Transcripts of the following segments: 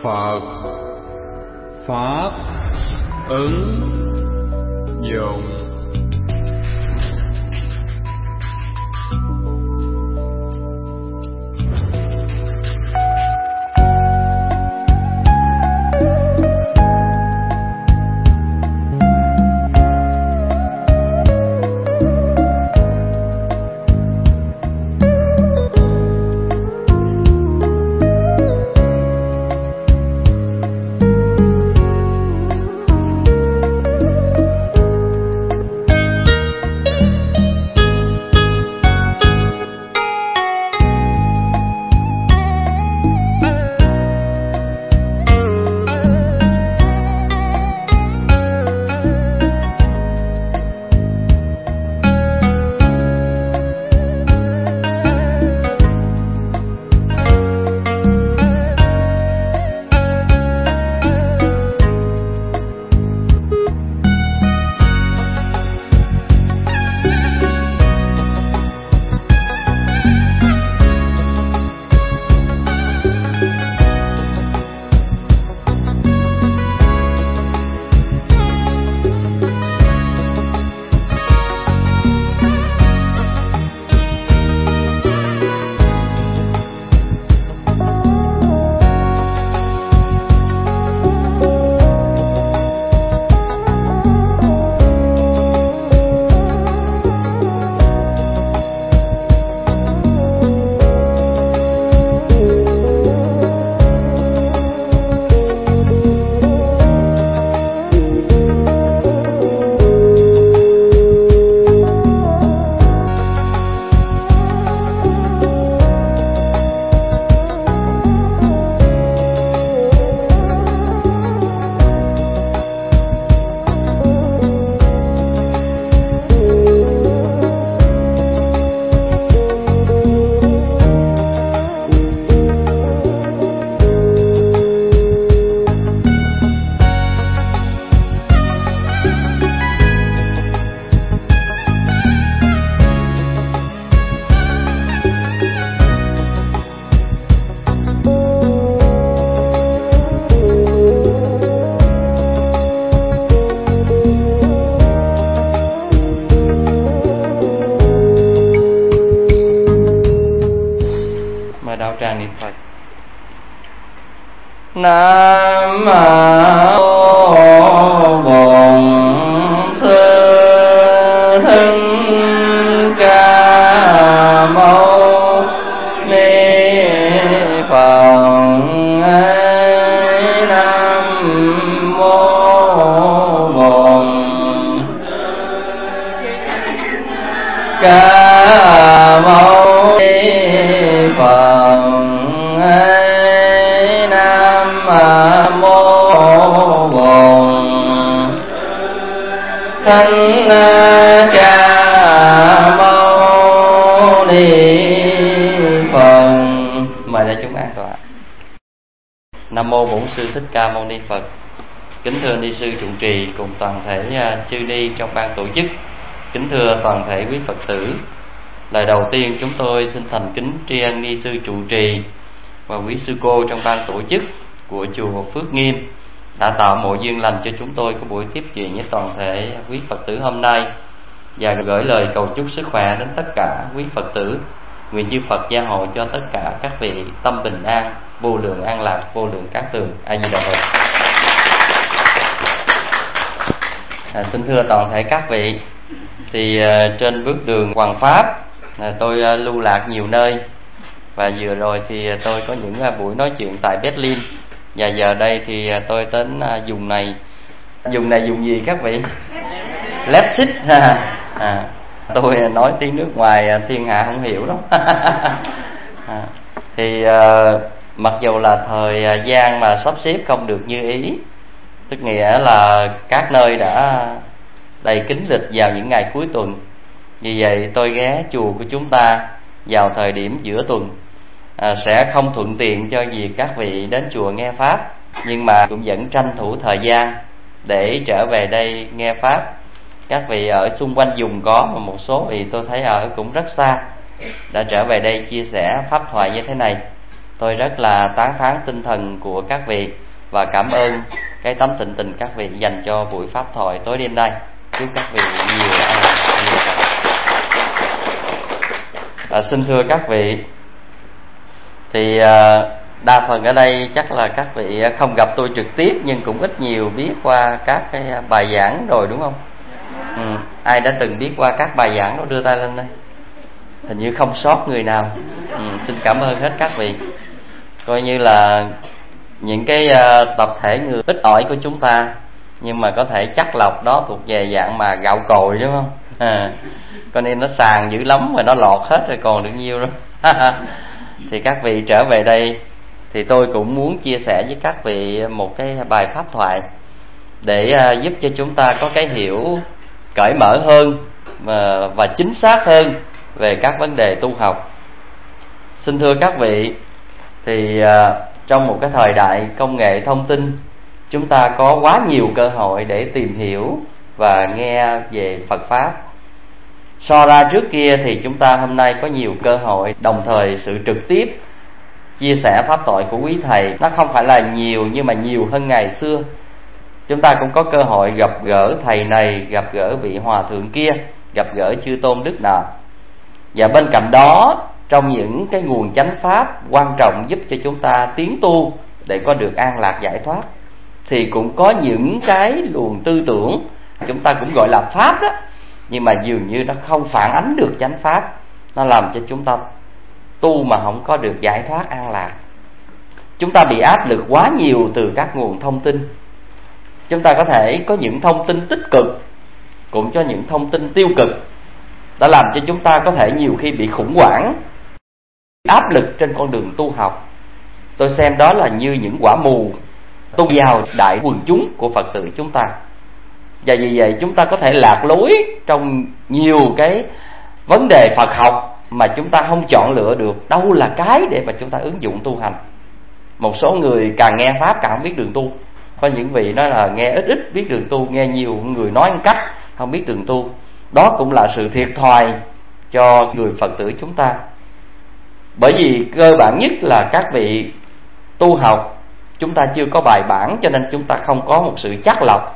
Phật Pháp ứng dụng. Nam mô Bổn Sư Thích Ca Mâu Ni Phật. Nam mô Bổn Ca Mâu Ni Phật. Thích Ca Mâu Ni Phật. Mời đại chúng an tọa. Nam mô Bổn Sư Thích Ca Mâu Ni Phật. Kính thưa ni sư trụ trì cùng toàn thể chư ni trong ban tổ chức. Kính thưa toàn thể quý Phật tử. Lời đầu tiên chúng tôi xin thành kính tri ân ni sư trụ trì và quý sư cô trong ban tổ chức của chùa Phước Nghiêm đã tạo mọi duyên lành cho chúng tôi có buổi tiếp chuyện với toàn thể quý Phật tử hôm nay, và gửi lời cầu chúc sức khỏe đến tất cả quý Phật tử. Nguyện chư Phật gia hộ cho tất cả các vị tâm bình an, vô lượng an lạc, vô lượng cát tường. A Di Đà Phật. Xin thưa toàn thể các vị, thì trên bước đường Hoằng Pháp tôi lưu lạc nhiều nơi, và vừa rồi thì tôi có những buổi nói chuyện tại Berlin, và giờ đây thì tôi đến vùng này. Vùng này vùng gì các vị? Leipzig. Tôi nói tiếng nước ngoài thiên hạ không hiểu lắm. Thì mặc dù là thời gian mà sắp xếp không được như ý, tức nghĩa là các nơi đã đầy kín lịch vào những ngày cuối tuần. Vì vậy tôi ghé chùa của chúng ta vào thời điểm giữa tuần. Sẽ không thuận tiện cho việc các vị đến chùa nghe Pháp, nhưng mà cũng vẫn tranh thủ thời gian để trở về đây nghe Pháp. Các vị ở xung quanh vùng có, mà một số vị tôi thấy ở cũng rất xa đã trở về đây chia sẻ pháp thoại như thế này. Tôi rất là tán thán tinh thần của các vị và cảm ơn cái tấm tịnh tình các vị dành cho buổi pháp thoại tối đêm nay. Chúc các vị nhiều an lành. Xin thưa các vị, thì đa phần ở đây chắc là các vị không gặp tôi trực tiếp nhưng cũng ít nhiều biết qua các cái bài giảng rồi, đúng không? Ai đã từng biết qua các bài giảng đó đưa tay lên đây. Hình như không sót người nào. Xin cảm ơn hết các vị. Coi như là những cái tập thể người ít ỏi của chúng ta, nhưng mà có thể chắc lọc đó thuộc về dạng mà gạo cội, đúng không? Cho nên nó sàn dữ lắm mà nó lọt hết rồi còn được nhiêu đó. Thì các vị trở về đây thì tôi cũng muốn chia sẻ với các vị một cái bài pháp thoại để giúp cho chúng ta có cái hiểu cởi mở hơn và chính xác hơn về các vấn đề tu học. Xin thưa các vị, thì trong một cái thời đại công nghệ thông tin, chúng ta có quá nhiều cơ hội để tìm hiểu và nghe về Phật Pháp. So ra trước kia thì chúng ta hôm nay có nhiều cơ hội đồng thời sự trực tiếp chia sẻ pháp thoại của quý thầy. Nó không phải là nhiều nhưng mà nhiều hơn ngày xưa. Chúng ta cũng có cơ hội gặp gỡ thầy này, gặp gỡ vị hòa thượng kia, gặp gỡ chư tôn đức nọ. Và bên cạnh đó, trong những cái nguồn chánh pháp quan trọng giúp cho chúng ta tiến tu để có được an lạc giải thoát, thì cũng có những cái luồng tư tưởng chúng ta cũng gọi là pháp đó, nhưng mà dường như nó không phản ánh được chánh pháp. Nó làm cho chúng ta tu mà không có được giải thoát an lạc. Chúng ta bị áp lực quá nhiều từ các nguồn thông tin. Chúng ta có thể có những thông tin tích cực, cũng cho những thông tin tiêu cực, đã làm cho chúng ta có thể nhiều khi bị khủng hoảng, áp lực trên con đường tu học. Tôi xem đó là như những quả mù tu vào đại quần chúng của Phật tử chúng ta. Và vì vậy chúng ta có thể lạc lối trong nhiều cái vấn đề Phật học mà chúng ta không chọn lựa được đâu là cái để mà chúng ta ứng dụng tu hành. Một số người càng nghe pháp càng không biết đường tu. Có những vị nói là nghe ít ít biết đường tu, nghe nhiều người nói một cách không biết đường tu. Đó cũng là sự thiệt thòi cho người Phật tử chúng ta. Bởi vì cơ bản nhất là các vị tu học chúng ta chưa có bài bản, cho nên chúng ta không có một sự chắc lọc.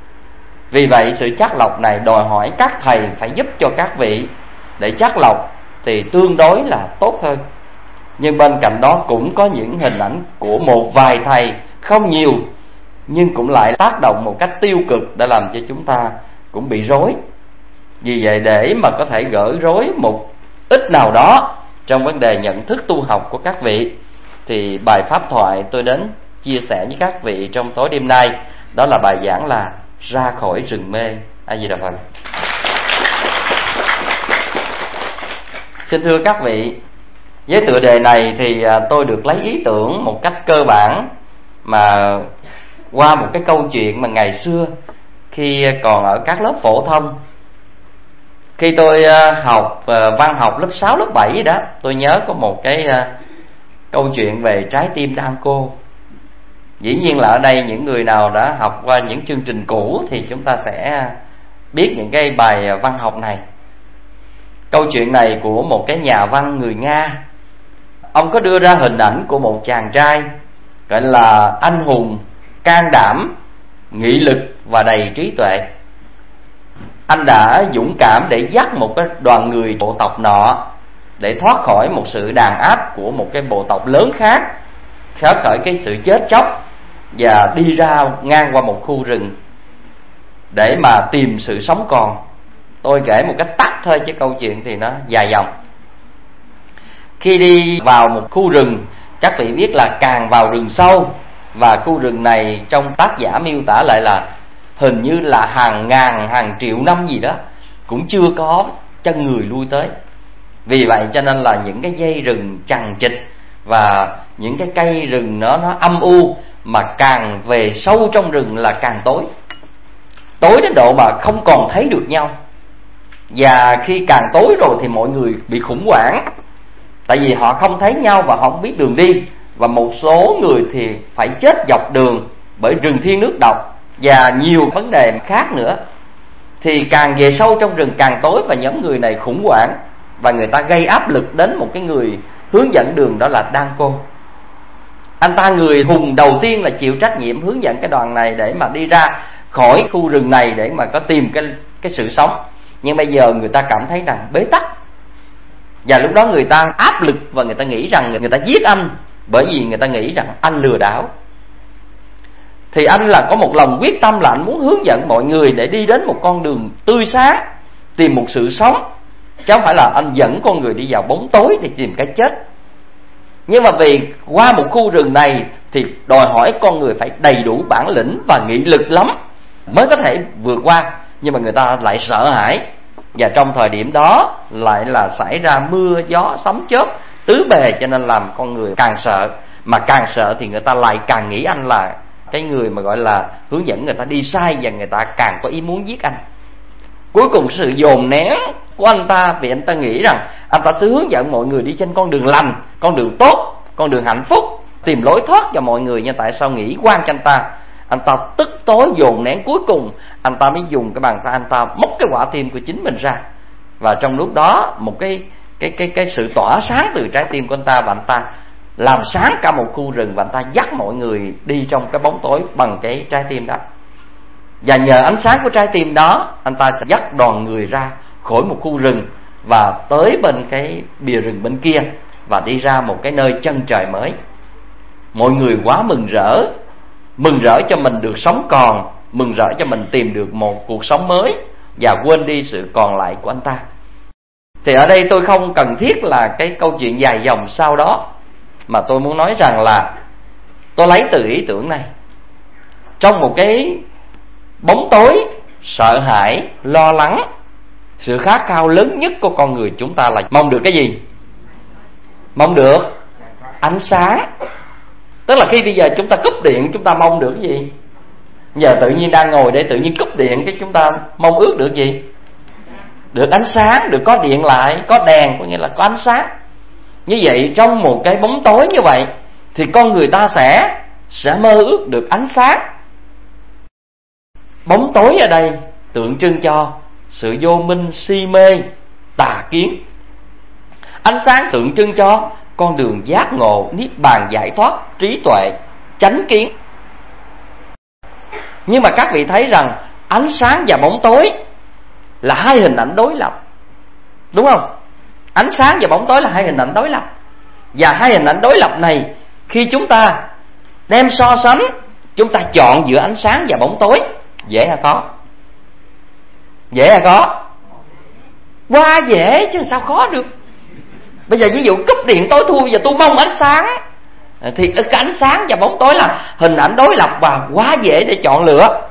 Vì vậy sự chắc lọc này đòi hỏi các thầy phải giúp cho các vị để chắc lọc thì tương đối là tốt hơn. Nhưng bên cạnh đó cũng có những hình ảnh của một vài thầy, không nhiều, nhưng cũng lại tác động một cách tiêu cực để làm cho chúng ta cũng bị rối. Vì vậy để mà có thể gỡ rối một ít nào đó trong vấn đề nhận thức tu học của các vị, thì bài pháp thoại tôi đến chia sẻ với các vị trong tối đêm nay, đó là bài giảng là Ra khỏi rừng mê. A Di Đà Phật. Xin thưa các vị, với tựa đề này thì tôi được lấy ý tưởng một cách cơ bản mà qua một cái câu chuyện mà ngày xưa khi còn ở các lớp phổ thông. Khi tôi học văn học lớp 6, lớp 7 đó, tôi nhớ có một cái câu chuyện về trái tim đan cô. Dĩ nhiên là ở đây những người nào đã học qua những chương trình cũ thì chúng ta sẽ biết những cái bài văn học này. Câu chuyện này của một cái nhà văn người Nga. Ông có đưa ra hình ảnh của một chàng trai gọi là anh hùng, can đảm, nghị lực và đầy trí tuệ. Anh đã dũng cảm để dắt một cái đoàn người bộ tộc nọ để thoát khỏi một sự đàn áp của một cái bộ tộc lớn khác, thoát khỏi cái sự chết chóc, và đi ra ngang qua một khu rừng để mà tìm sự sống còn. Tôi kể một cách tắt thôi chứ câu chuyện thì nó dài dòng. Khi đi vào một khu rừng, các vị biết là càng vào rừng sâu, và khu rừng này trong tác giả miêu tả lại là hình như là hàng ngàn, hàng triệu năm gì đó cũng chưa có chân người lui tới. Vì vậy cho nên là những cái dây rừng chằng chịt và những cái cây rừng nó âm u, mà càng về sâu trong rừng là càng tối. Tối đến độ mà không còn thấy được nhau. Và khi càng tối rồi thì mọi người bị khủng hoảng, tại vì họ không thấy nhau và họ không biết đường đi. Và một số người thì phải chết dọc đường bởi rừng thiên nước độc và nhiều vấn đề khác nữa. Thì càng về sâu trong rừng càng tối, và nhóm người này khủng hoảng, và người ta gây áp lực đến một cái người hướng dẫn đường, đó là Đan Cô. Anh ta người hùng đầu tiên là chịu trách nhiệm hướng dẫn cái đoàn này để mà đi ra khỏi khu rừng này để mà có tìm cái sự sống. Nhưng bây giờ người ta cảm thấy rằng bế tắc, và lúc đó người ta áp lực và người ta nghĩ rằng người ta giết anh, bởi vì người ta nghĩ rằng anh lừa đảo. Thì anh là có một lòng quyết tâm là anh muốn hướng dẫn mọi người để đi đến một con đường tươi sáng, tìm một sự sống, chứ không phải là anh dẫn con người đi vào bóng tối để tìm cái chết. Nhưng mà vì qua một khu rừng này thì đòi hỏi con người phải đầy đủ bản lĩnh và nghị lực lắm mới có thể vượt qua. Nhưng mà người ta lại sợ hãi, và trong thời điểm đó lại là xảy ra mưa gió sấm chớp tứ bề, cho nên làm con người càng sợ. Mà càng sợ thì người ta lại càng nghĩ anh là cái người mà gọi là hướng dẫn người ta đi sai, và người ta càng có ý muốn giết anh. Cuối cùng sự dồn nén của anh ta, vì anh ta nghĩ rằng anh ta sẽ hướng dẫn mọi người đi trên con đường lành, con đường tốt, con đường hạnh phúc, tìm lối thoát cho mọi người. Nhưng tại sao nghĩ quan cho anh ta tức tối dồn nén, cuối cùng anh ta mới dùng cái bàn tay anh ta móc cái quả tim của chính mình ra. Và trong lúc đó một cái sự tỏa sáng từ trái tim của anh ta, và anh ta làm sáng cả một khu rừng, và anh ta dắt mọi người đi trong cái bóng tối bằng cái trái tim đó. Và nhờ ánh sáng của trái tim đó, anh ta sẽ dắt đoàn người ra khỏi một khu rừng và tới bên cái bìa rừng bên kia, và đi ra một cái nơi chân trời mới. Mọi người quá mừng rỡ cho mình được sống còn, mừng rỡ cho mình tìm được một cuộc sống mới, và quên đi sự còn lại của anh ta. Thì ở đây tôi không cần thiết là cái câu chuyện dài dòng sau đó, mà tôi muốn nói rằng là tôi lấy từ ý tưởng này. Trong một cái bóng tối, sợ hãi, lo lắng, sự khát khao lớn nhất của con người chúng ta là mong được cái gì? Mong được ánh sáng. Tức là khi bây giờ chúng ta cúp điện, chúng ta mong được cái gì? Giờ tự nhiên đang ngồi để tự nhiên cúp điện, cái chúng ta mong ước được gì? Được ánh sáng, được có điện lại, có đèn, có nghĩa là có ánh sáng. Như vậy trong một cái bóng tối như vậy thì con người ta sẽ mơ ước được ánh sáng. Bóng tối ở đây tượng trưng cho sự vô minh, si mê, tà kiến. Ánh sáng tượng trưng cho con đường giác ngộ, niết bàn, giải thoát, trí tuệ, chánh kiến. Nhưng mà các vị thấy rằng ánh sáng và bóng tối là hai hình ảnh đối lập, đúng không? Ánh sáng và bóng tối là hai hình ảnh đối lập. Và hai hình ảnh đối lập này, khi chúng ta đem so sánh, chúng ta chọn giữa ánh sáng và bóng tối, dễ hay khó? Dễ hay khó? Quá dễ chứ sao khó được. Bây giờ ví dụ cúp điện tối thui, và tôi mong ánh sáng, thì cái ánh sáng và bóng tối là hình ảnh đối lập và quá dễ để chọn lựa.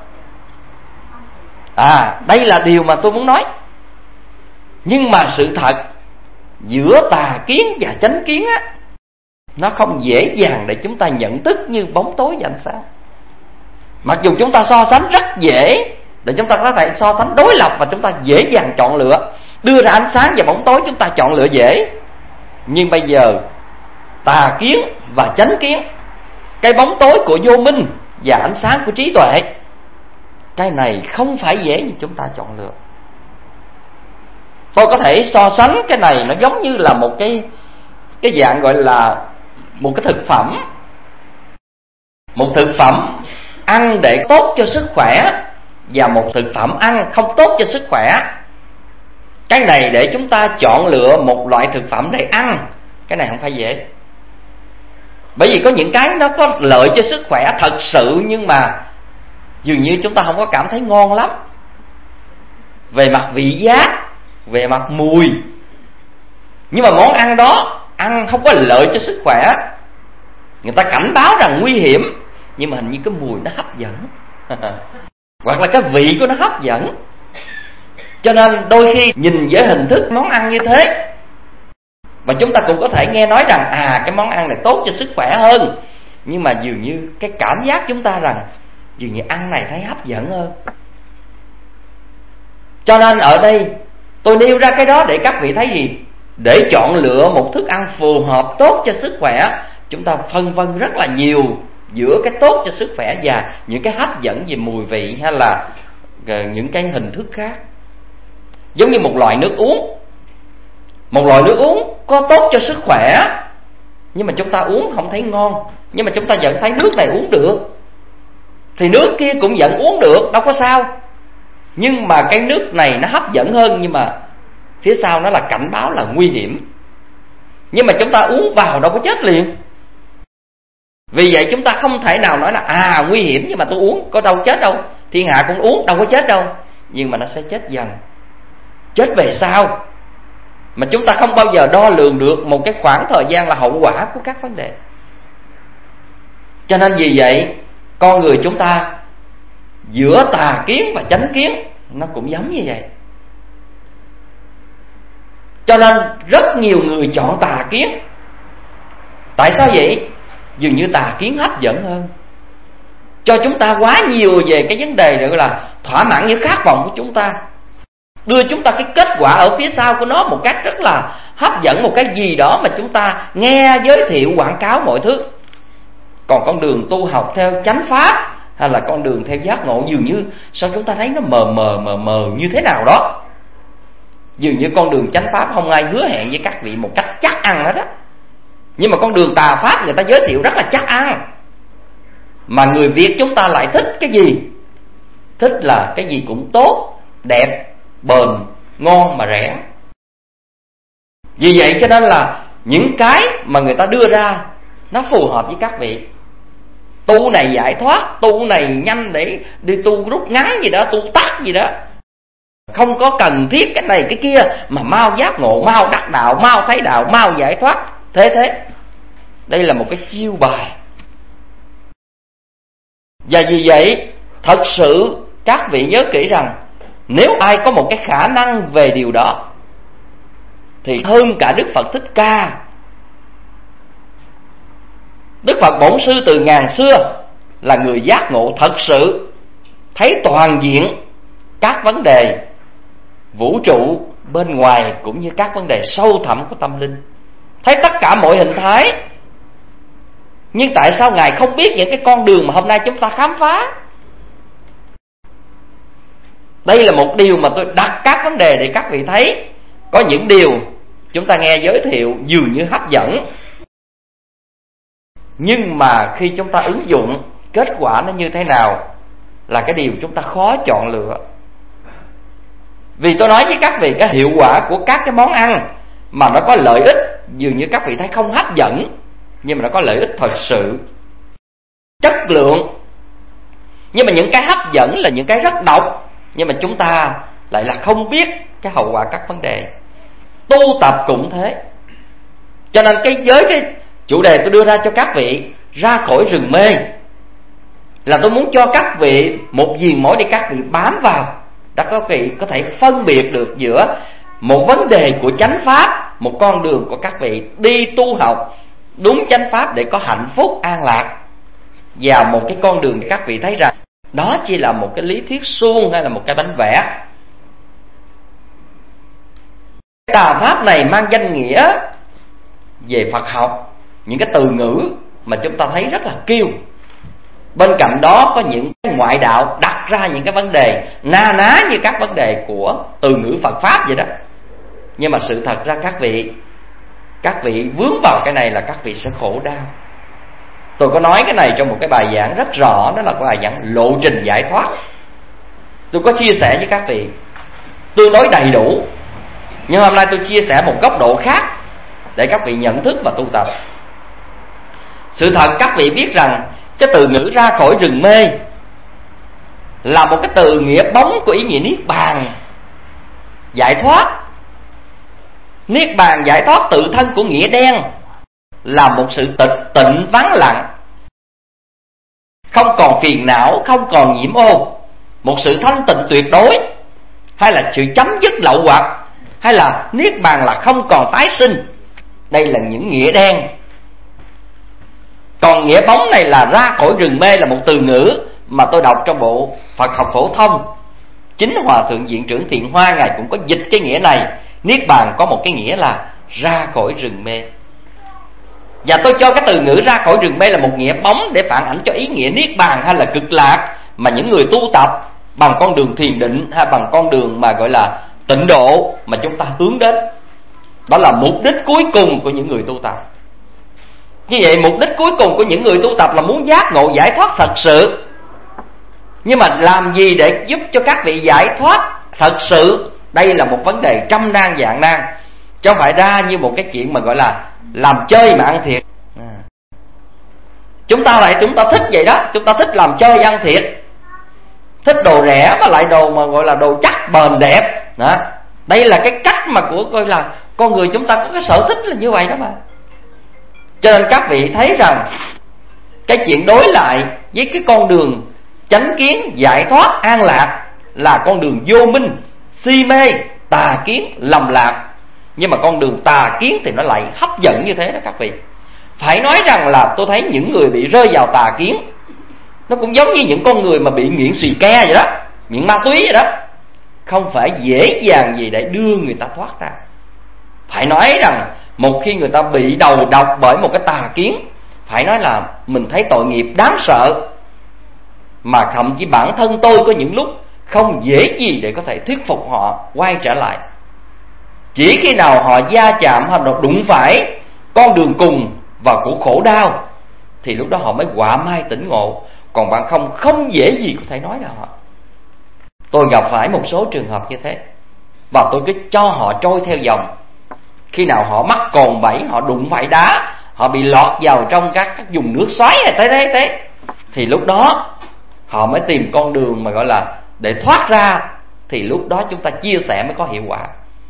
Đây là điều mà tôi muốn nói. Nhưng mà sự thật giữa tà kiến và chánh kiến á, nó không dễ dàng để chúng ta nhận thức như bóng tối và ánh sáng. Mặc dù chúng ta so sánh rất dễ, để chúng ta có thể so sánh đối lập và chúng ta dễ dàng chọn lựa, đưa ra ánh sáng và bóng tối chúng ta chọn lựa dễ. Nhưng bây giờ tà kiến và chánh kiến, cái bóng tối của vô minh và ánh sáng của trí tuệ, cái này không phải dễ như chúng ta chọn lựa. Tôi có thể so sánh cái này, nó giống như là một cái dạng gọi là một cái thực phẩm. Một thực phẩm ăn để tốt cho sức khỏe, và một thực phẩm ăn không tốt cho sức khỏe. Cái này để chúng ta chọn lựa một loại thực phẩm để ăn, cái này không phải dễ. Bởi vì có những cái nó có lợi cho sức khỏe thật sự, nhưng mà dường như chúng ta không có cảm thấy ngon lắm. Về mặt vị giác, về mặt mùi. Nhưng mà món ăn đó ăn không có lợi cho sức khỏe, người ta cảnh báo rằng nguy hiểm, nhưng mà hình như cái mùi nó hấp dẫn hoặc là cái vị của nó hấp dẫn. Cho nên đôi khi nhìn với hình thức món ăn như thế, và chúng ta cũng có thể nghe nói rằng cái món ăn này tốt cho sức khỏe hơn, nhưng mà dường như cái cảm giác chúng ta rằng dường như ăn này thấy hấp dẫn hơn. Cho nên ở đây tôi nêu ra cái đó để các vị thấy gì? Để chọn lựa một thức ăn phù hợp tốt cho sức khỏe, chúng ta phân vân rất là nhiều giữa cái tốt cho sức khỏe và những cái hấp dẫn về mùi vị hay là những cái hình thức khác. Giống như một loại nước uống. Một loại nước uống có tốt cho sức khỏe, nhưng mà chúng ta uống không thấy ngon, Nhưng mà chúng ta vẫn thấy nước này uống được, thì nước kia cũng vẫn uống được, đâu có sao. Nhưng mà cái nước này nó hấp dẫn hơn, nhưng mà phía sau nó là cảnh báo là nguy hiểm. Nhưng mà chúng ta uống vào đâu có chết liền. Vì vậy chúng ta không thể nào nói là nguy hiểm nhưng mà tôi uống có đâu chết đâu, thiên hạ cũng uống đâu có chết đâu. Nhưng mà nó sẽ chết dần. Chết về sau mà chúng ta không bao giờ đo lường được một cái khoảng thời gian là hậu quả của các vấn đề. Cho nên vì vậy con người chúng ta giữa tà kiến và chánh kiến nó cũng giống như vậy. Cho nên rất nhiều người chọn tà kiến. Tại sao vậy? Dường như tà kiến hấp dẫn hơn, cho chúng ta quá nhiều về cái vấn đề gọi là thỏa mãn những khát vọng của chúng ta, đưa chúng ta cái kết quả ở phía sau của nó một cách rất là hấp dẫn, một cái gì đó mà chúng ta nghe giới thiệu quảng cáo mọi thứ. Còn con đường tu học theo chánh pháp hay là con đường theo giác ngộ, dường như sao chúng ta thấy nó mờ mờ như thế nào đó. Dường như con đường chánh pháp không ai hứa hẹn với các vị một cách chắc ăn hết đó. Nhưng mà con đường tà pháp người ta giới thiệu rất là chắc ăn. Mà người Việt chúng ta lại thích cái gì? Thích là cái gì cũng tốt, đẹp, bền, ngon mà rẻ. Vì vậy cho nên là những cái mà người ta đưa ra nó phù hợp với các vị. Tu này giải thoát, tu này nhanh để đi tu rút ngắn gì đó, tu tắt gì đó. Không có cần thiết cái này cái kia, mà mau giác ngộ, mau đắc đạo, mau thấy đạo, mau giải thoát. Thế đây là một cái chiêu bài. Và vì vậy thật sự các vị nhớ kỹ rằng nếu ai có một cái khả năng về điều đó thì hơn cả Đức Phật Thích Ca. Đức Phật Bổn Sư từ ngàn xưa là người giác ngộ thật sự, thấy toàn diện các vấn đề vũ trụ bên ngoài cũng như các vấn đề sâu thẳm của tâm linh, thấy tất cả mọi hình thái. Nhưng tại sao Ngài không biết những cái con đường mà hôm nay chúng ta khám phá? Đây là một điều mà tôi đặt các vấn đề để các vị thấy. Có những điều chúng ta nghe giới thiệu dường như hấp dẫn, nhưng mà khi chúng ta ứng dụng, kết quả nó như thế nào là cái điều chúng ta khó chọn lựa. Vì tôi nói với các vị, cái hiệu quả của các cái món ăn mà nó có lợi ích, dường như các vị thấy không hấp dẫn, nhưng mà nó có lợi ích thật sự, chất lượng. Nhưng mà những cái hấp dẫn là những cái rất độc, nhưng mà chúng ta lại là không biết cái hậu quả các vấn đề. Tu tập cũng thế. Cho nên cái chủ đề tôi đưa ra cho các vị ra khỏi rừng mê là tôi muốn cho các vị một viền mỏi để các vị bám vào, để các vị có thể phân biệt được giữa một vấn đề của chánh pháp, một con đường của các vị đi tu học đúng chánh pháp để có hạnh phúc an lạc, và một cái con đường để các vị thấy rằng đó chỉ là một cái lý thuyết suông hay là một cái bánh vẽ. Tà pháp này mang danh nghĩa về Phật học, những cái từ ngữ mà chúng ta thấy rất là kiêu. Bên cạnh đó có những cái ngoại đạo đặt ra những cái vấn đề na ná như các vấn đề của từ ngữ Phật pháp vậy đó. Nhưng mà sự thật ra các vị vướng vào cái này là các vị sẽ khổ đau. Tôi có nói cái này trong một cái bài giảng rất rõ, đó là cái bài giảng lộ trình giải thoát. Tôi có chia sẻ với các vị tương đối đầy đủ, nhưng hôm nay tôi chia sẻ một góc độ khác để các vị nhận thức và tu tập. Sự thật các vị biết rằng cái từ ngữ ra khỏi rừng mê là một cái từ nghĩa bóng của ý nghĩa niết bàn, giải thoát. Niết bàn giải thoát tự thân của nghĩa đen là một sự tịnh vắng lặng, không còn phiền não, không còn nhiễm ô, một sự thanh tịnh tuyệt đối, hay là sự chấm dứt lậu hoặc, hay là niết bàn là không còn tái sinh. Đây là những nghĩa đen. Còn nghĩa bóng này là ra khỏi rừng mê là một từ ngữ mà tôi đọc trong bộ Phật học phổ thông. Chính Hòa Thượng Viện trưởng Thiện Hoa Ngài cũng có dịch cái nghĩa này. Niết bàn có một cái nghĩa là ra khỏi rừng mê. Và tôi cho cái từ ngữ ra khỏi rừng mê là một nghĩa bóng để phản ảnh cho ý nghĩa niết bàn hay là cực lạc mà những người tu tập bằng con đường thiền định hay bằng con đường mà gọi là tịnh độ mà chúng ta hướng đến. Đó là mục đích cuối cùng của những người tu tập. Như vậy mục đích cuối cùng của những người tu tập là muốn giác ngộ giải thoát thật sự. Nhưng mà làm gì để giúp cho các vị giải thoát thật sự? Đây là một vấn đề trăm nan vạn nan, chứ không phải ra như một cái chuyện mà gọi là làm chơi mà ăn thiệt. Chúng ta thích vậy đó. Chúng ta thích làm chơi ăn thiệt, thích đồ rẻ mà lại đồ mà gọi là đồ chắc bền đẹp đó. Đây là cái cách mà của coi là con người chúng ta có cái sở thích là như vậy đó mà. Cho nên các vị thấy rằng cái chuyện đối lại với cái con đường chánh kiến, giải thoát, an lạc là con đường vô minh, si mê, tà kiến, lầm lạc. Nhưng mà con đường tà kiến thì nó lại hấp dẫn như thế đó các vị. Phải nói rằng là tôi thấy những người bị rơi vào tà kiến nó cũng giống như những con người mà bị nghiện xì ke vậy đó, nghiện ma túy vậy đó. Không phải dễ dàng gì để đưa người ta thoát ra. Phải nói rằng một khi người ta bị đầu độc bởi một cái tà kiến, phải nói là mình thấy tội nghiệp đáng sợ. Mà thậm chí bản thân tôi có những lúc không dễ gì để có thể thuyết phục họ quay trở lại. Chỉ khi nào họ va chạm hoặc đụng phải con đường cùng và của khổ đau thì lúc đó họ mới quả mai tỉnh ngộ. Còn bạn không dễ gì có thể nói là họ. Tôi gặp phải một số trường hợp như thế, và tôi cứ cho họ trôi theo dòng. Khi nào họ mắc cồn bẫy, họ đụng phải đá, họ bị lọt vào trong các vùng nước xoáy này thế, thì lúc đó họ mới tìm con đường mà gọi là để thoát ra. Thì lúc đó chúng ta chia sẻ mới có hiệu quả.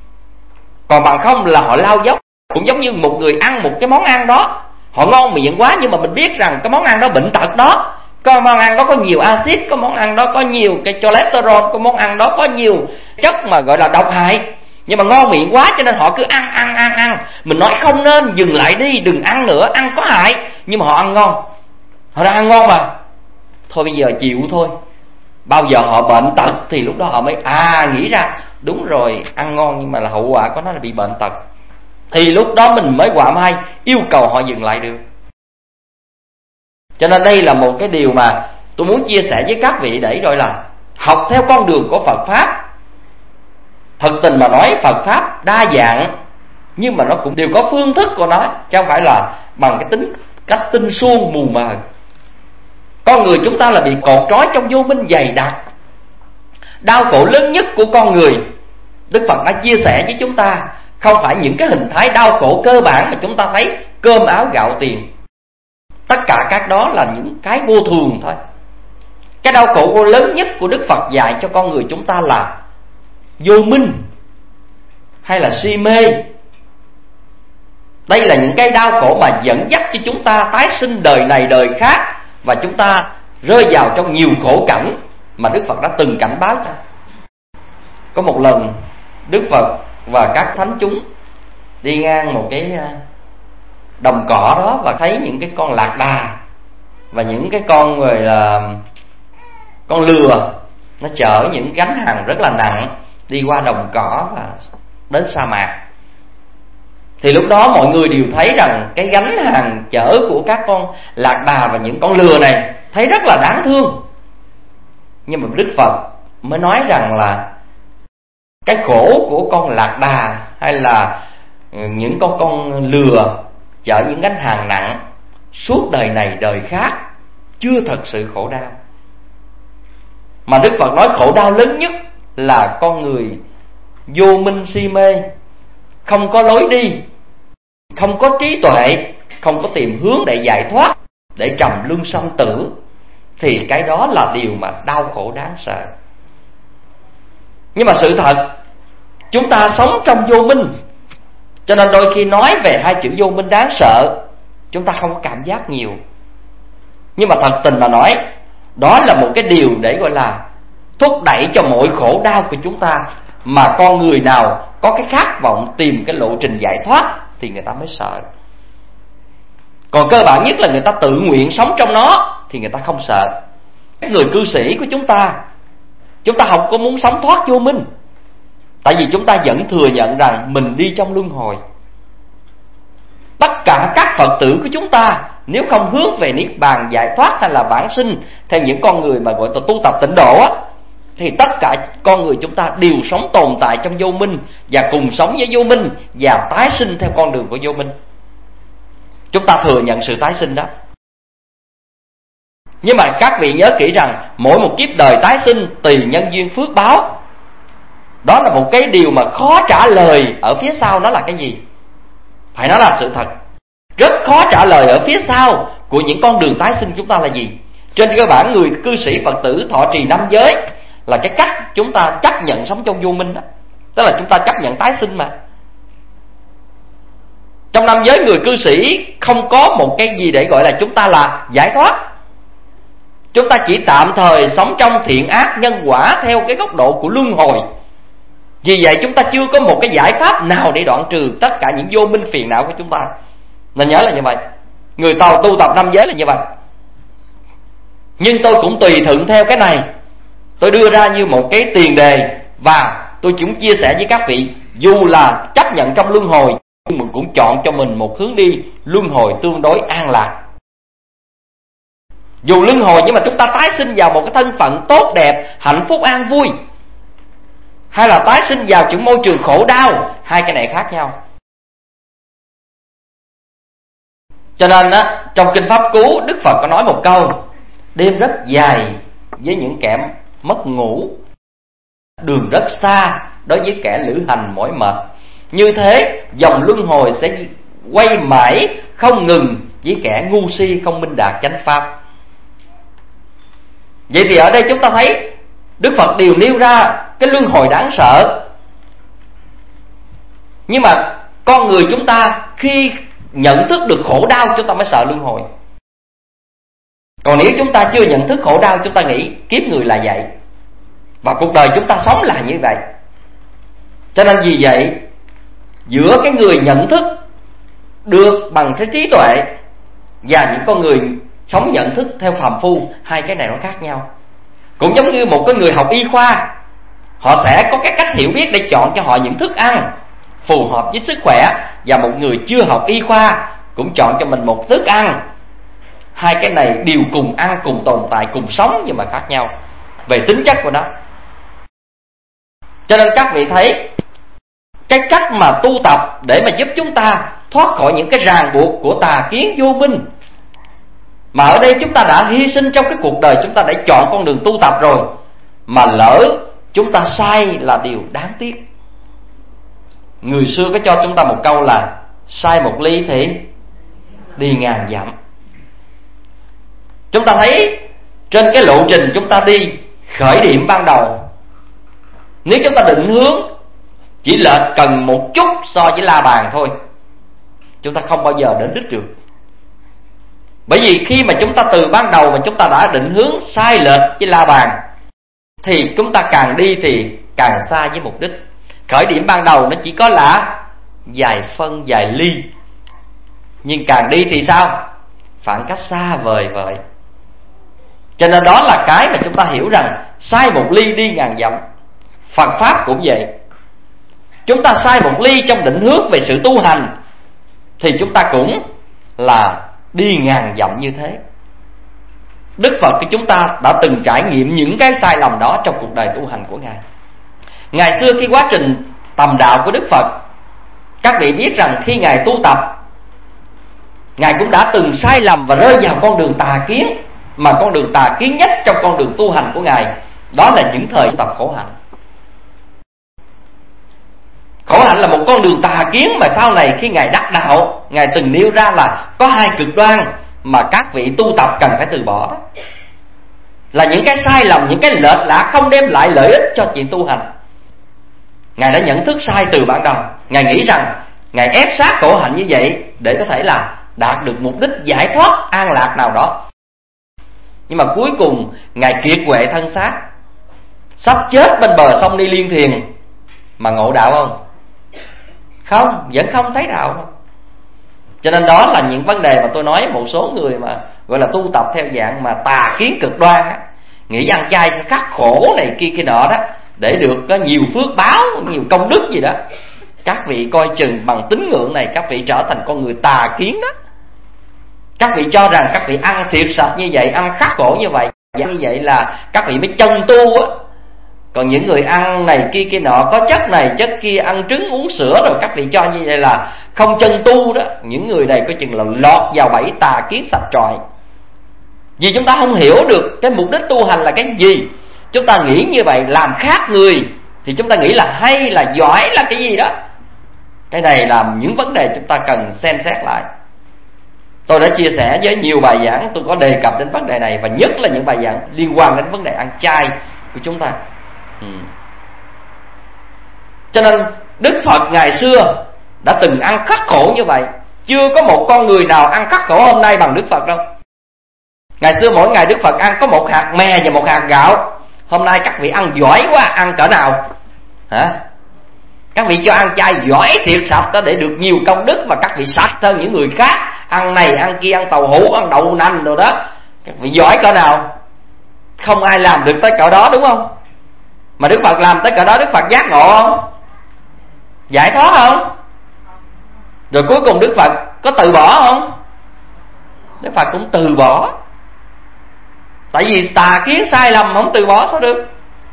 Còn bằng không là họ lao dốc. Cũng giống như một người ăn một cái món ăn đó, họ ngon miệng quá, nhưng mà mình biết rằng cái món ăn đó bệnh tật đó. Cái món ăn đó có nhiều axit, cái món ăn đó có nhiều cái cholesterol, cái món ăn đó có nhiều chất mà gọi là độc hại. Nhưng mà ngon miệng quá cho nên họ cứ ăn. Mình nói không nên, dừng lại đi, đừng ăn nữa, ăn có hại. Nhưng mà họ ăn ngon, họ đang ăn ngon mà. Thôi bây giờ chịu thôi. Bao giờ họ bệnh tật thì lúc đó họ mới nghĩ ra đúng rồi, ăn ngon nhưng mà là hậu quả của nó là bị bệnh tật. Thì lúc đó mình mới quả mai yêu cầu họ dừng lại được. Cho nên đây là một cái điều mà tôi muốn chia sẻ với các vị để gọi là học theo con đường của Phật Pháp. Thật tình mà nói, Phật Pháp đa dạng, nhưng mà nó cũng đều có phương thức của nó, chứ không phải là bằng cái cách tinh suông mù mờ. Con người chúng ta là bị cột trói trong vô minh dày đặc. Đau khổ lớn nhất của con người, Đức Phật đã chia sẻ với chúng ta, không phải những cái hình thái đau khổ cơ bản mà chúng ta thấy cơm áo gạo tiền. Tất cả các đó là những cái vô thường thôi. Cái đau khổ lớn nhất của Đức Phật dạy cho con người chúng ta là vô minh hay là si mê. Đây là những cái đau khổ mà dẫn dắt cho chúng ta tái sinh đời này đời khác, và chúng ta rơi vào trong nhiều khổ cảnh mà Đức Phật đã từng cảnh báo cho. Có một lần Đức Phật và các thánh chúng đi ngang một cái đồng cỏ đó, và thấy những cái con lạc đà và những cái con người là con lừa, nó chở những gánh hàng rất là nặng đi qua đồng cỏ và đến sa mạc. Thì lúc đó mọi người đều thấy rằng cái gánh hàng chở của các con lạc đà và những con lừa này thấy rất là đáng thương. Nhưng mà Đức Phật mới nói rằng là cái khổ của con lạc đà hay là những con lừa chở những gánh hàng nặng suốt đời này đời khác chưa thật sự khổ đau. Mà Đức Phật nói khổ đau lớn nhất là con người vô minh si mê, không có lối đi, không có trí tuệ, không có tìm hướng để giải thoát, để trầm luân sanh tử, thì cái đó là điều mà đau khổ đáng sợ. Nhưng mà sự thật, chúng ta sống trong vô minh, cho nên đôi khi nói về hai chữ vô minh đáng sợ, chúng ta không có cảm giác nhiều. Nhưng mà thật tình mà nói, đó là một cái điều để gọi là thúc đẩy cho mọi khổ đau của chúng ta. Mà con người nào có cái khát vọng tìm cái lộ trình giải thoát thì người ta mới sợ. Còn cơ bản nhất là người ta tự nguyện sống trong nó thì người ta không sợ. Người cư sĩ của chúng ta không có muốn sống thoát vô minh, tại vì chúng ta vẫn thừa nhận rằng mình đi trong luân hồi. Tất cả các Phật tử của chúng ta nếu không hướng về niết bàn giải thoát hay là vãng sinh theo những con người mà gọi là tu tập tịnh độ á, thì tất cả con người chúng ta đều sống tồn tại trong vô minh và cùng sống với vô minh và tái sinh theo con đường của vô minh. chúng ta thừa nhận sự tái sinh đó. Nhưng mà các vị nhớ kỹ rằng mỗi một kiếp đời tái sinh tùy nhân duyên phước báo. Đó là một cái điều mà khó trả lời ở phía sau nó là cái gì. Phải nói là sự thật, rất khó trả lời ở phía sau của những con đường tái sinh chúng ta là gì. Trên cơ bản người cư sĩ Phật tử thọ trì 5 giới là cái cách chúng ta chấp nhận sống trong vô minh đó. Tức là chúng ta chấp nhận tái sinh mà. Trong 5 giới người cư sĩ không có một cái gì để gọi là chúng ta là giải thoát. Chúng ta chỉ tạm thời sống trong thiện ác nhân quả theo cái góc độ của luân hồi. Vì vậy chúng ta chưa có một cái giải pháp nào để đoạn trừ tất cả những vô minh phiền não của chúng ta. Nên nhớ là như vậy. Người tu tập 5 giới là như vậy. Nhưng tôi cũng tùy thuận theo cái này. Tôi đưa ra như một cái tiền đề, và tôi cũng chia sẻ với các vị, dù là chấp nhận trong luân hồi, nhưng mình cũng chọn cho mình một hướng đi luân hồi tương đối an lạc. Dù luân hồi nhưng mà chúng ta tái sinh vào một cái thân phận tốt đẹp, hạnh phúc an vui, hay là tái sinh vào những môi trường khổ đau, hai cái này khác nhau. Cho nên á, trong Kinh Pháp Cú, Đức Phật có nói một câu: đêm rất dài với những kẻ mất ngủ, đường rất xa đối với kẻ lữ hành mỏi mệt. Như thế dòng luân hồi sẽ quay mãi không ngừng với kẻ ngu si không minh đạt chánh pháp. Vậy thì ở đây chúng ta thấy Đức Phật đều nêu ra cái luân hồi đáng sợ. Nhưng mà con người chúng ta khi nhận thức được khổ đau, chúng ta mới sợ luân hồi. Còn nếu chúng ta chưa nhận thức khổ đau, chúng ta nghĩ kiếp người là vậy, và cuộc đời chúng ta sống là như vậy. Cho nên vì vậy, giữa cái người nhận thức được bằng cái trí tuệ và những con người sống nhận thức theo phàm phu, hai cái này nó khác nhau. Cũng giống như một cái người học y khoa, họ sẽ có cái cách hiểu biết để chọn cho họ những thức ăn phù hợp với sức khỏe, và một người chưa học y khoa cũng chọn cho mình một thức ăn. Hai cái này đều cùng ăn, cùng tồn tại, cùng sống, nhưng mà khác nhau về tính chất của nó. Cho nên các vị thấy cái cách mà tu tập để mà giúp chúng ta thoát khỏi những cái ràng buộc của tà kiến vô minh, mà ở đây chúng ta đã hy sinh trong cái cuộc đời chúng ta để chọn con đường tu tập rồi, mà lỡ chúng ta sai là điều đáng tiếc. Người xưa có cho chúng ta một câu là sai một ly thì đi ngàn dặm. Chúng ta thấy trên cái lộ trình chúng ta đi, khởi điểm ban đầu, nếu chúng ta định hướng chỉ lệch cần một chút so với la bàn thôi, chúng ta không bao giờ đến đích được. Bởi vì khi mà chúng ta từ ban đầu mà chúng ta đã định hướng sai lệch với la bàn, thì chúng ta càng đi thì càng xa với mục đích. Khởi điểm ban đầu nó chỉ có là vài phân vài ly, nhưng càng đi thì sao? Khoảng cách xa vời vợi. Cho nên đó là cái mà chúng ta hiểu rằng sai một ly đi ngàn dặm. Phật Pháp cũng vậy. Chúng ta sai một ly trong định hướng về sự tu hành, thì chúng ta cũng là đi ngàn dặm như thế. Đức Phật của chúng ta đã từng trải nghiệm những cái sai lầm đó trong cuộc đời tu hành của Ngài. Ngày xưa khi quá trình tầm đạo của Đức Phật, các vị biết rằng khi Ngài tu tập, Ngài cũng đã từng sai lầm và rơi vào con đường tà kiến. Mà con đường tà kiến nhất trong con đường tu hành của Ngài, đó là những thời tập khổ hạnh. Khổ hạnh là một con đường tà kiến mà sau này khi Ngài đắc đạo, Ngài từng nêu ra là có hai cực đoan mà các vị tu tập cần phải từ bỏ đó. Là những cái sai lầm, những cái lệch lạc không đem lại lợi ích cho chuyện tu hành. Ngài đã nhận thức sai từ ban đầu. Ngài nghĩ rằng Ngài ép sát khổ hạnh như vậy để có thể là đạt được mục đích giải thoát an lạc nào đó. Nhưng mà cuối cùng Ngài kiệt quệ thân xác, sắp chết bên bờ sông Ni Liên Thiền, mà ngộ đạo không? Không, vẫn không thấy đạo không. Cho nên đó là những vấn đề mà tôi nói một số người mà gọi là tu tập theo dạng mà tà kiến cực đoan á, nghĩ ăn chay sẽ khắc khổ này kia kia nọ đó, để được có nhiều phước báo, nhiều công đức gì đó. Các vị coi chừng bằng tín ngưỡng này, các vị trở thành con người tà kiến đó. Các vị cho rằng các vị ăn thiệt sạch như vậy, ăn khắc khổ như vậy là các vị mới chân tu á. Còn những người ăn này kia kia nọ, có chất này chất kia, ăn trứng uống sữa rồi các vị cho như vậy là không chân tu đó. Những người này có chừng là lọt vào bẫy tà kiến sạch trọi. Vì chúng ta không hiểu được cái mục đích tu hành là cái gì. Chúng ta nghĩ như vậy, làm khác người thì chúng ta nghĩ là hay, là giỏi, là cái gì đó. Cái này là những vấn đề chúng ta cần xem xét lại. Tôi đã chia sẻ với nhiều bài giảng, tôi có đề cập đến vấn đề này, và nhất là những bài giảng liên quan đến vấn đề ăn chay của chúng ta. Cho nên Đức Phật ngày xưa đã từng ăn khắc khổ như vậy. Chưa có một con người nào ăn khắc khổ hôm nay bằng Đức Phật đâu. Ngày xưa mỗi ngày Đức Phật ăn có một hạt me và một hạt gạo. Hôm nay các vị ăn giỏi quá, ăn cỡ nào hả? Các vị cho ăn chay giỏi thiệt sạch đó, để được nhiều công đức, mà các vị sạch hơn những người khác. Ăn này ăn kia, ăn tàu hũ, ăn đậu nành rồi đó. Các vị giỏi cỡ nào? Không ai làm được tới cỡ đó, đúng không? Mà Đức Phật làm tới cỡ đó, Đức Phật giác ngộ không? Giải thoát không? Rồi cuối cùng Đức Phật có từ bỏ không? Đức Phật cũng từ bỏ. Tại vì tà kiến sai lầm không từ bỏ sao được.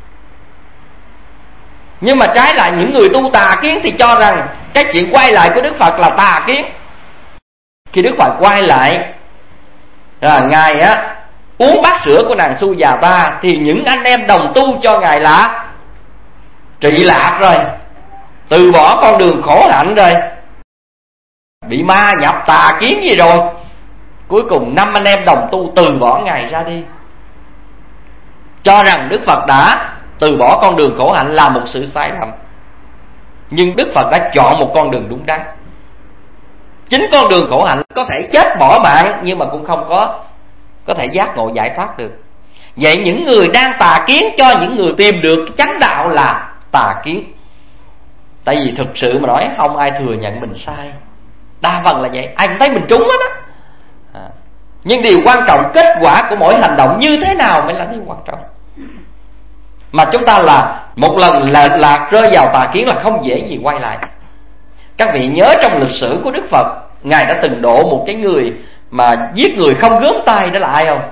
Nhưng mà trái lại những người tu tà kiến thì cho rằng cái chuyện quay lại của Đức Phật là tà kiến. Khi Đức Phật quay lại Ngài uống bát sữa của nàng Su già ta, thì những anh em đồng tu cho Ngài là trị lạc rồi, từ bỏ con đường khổ hạnh rồi, bị ma nhập tà kiến gì rồi. Cuối cùng 5 anh em đồng tu từ bỏ Ngài ra đi, cho rằng Đức Phật đã từ bỏ con đường khổ hạnh là một sự sai lầm. Nhưng Đức Phật đã chọn một con đường đúng đắn. Chính con đường khổ hạnh có thể chết bỏ mạng, nhưng mà cũng không có thể giác ngộ giải thoát được. Vậy những người đang tà kiến cho những người tìm được chánh đạo là tà kiến. Tại vì thực sự mà nói không ai thừa nhận mình sai. Đa phần là vậy, ai cũng thấy mình trúng hết á. Nhưng điều quan trọng, kết quả của mỗi hành động như thế nào mới là điều quan trọng. Mà chúng ta là một lần lạc rơi vào tà kiến là không dễ gì quay lại. Các vị nhớ trong lịch sử của Đức Phật, Ngài đã từng độ một cái người mà giết người không gớm tay, đó là ai không?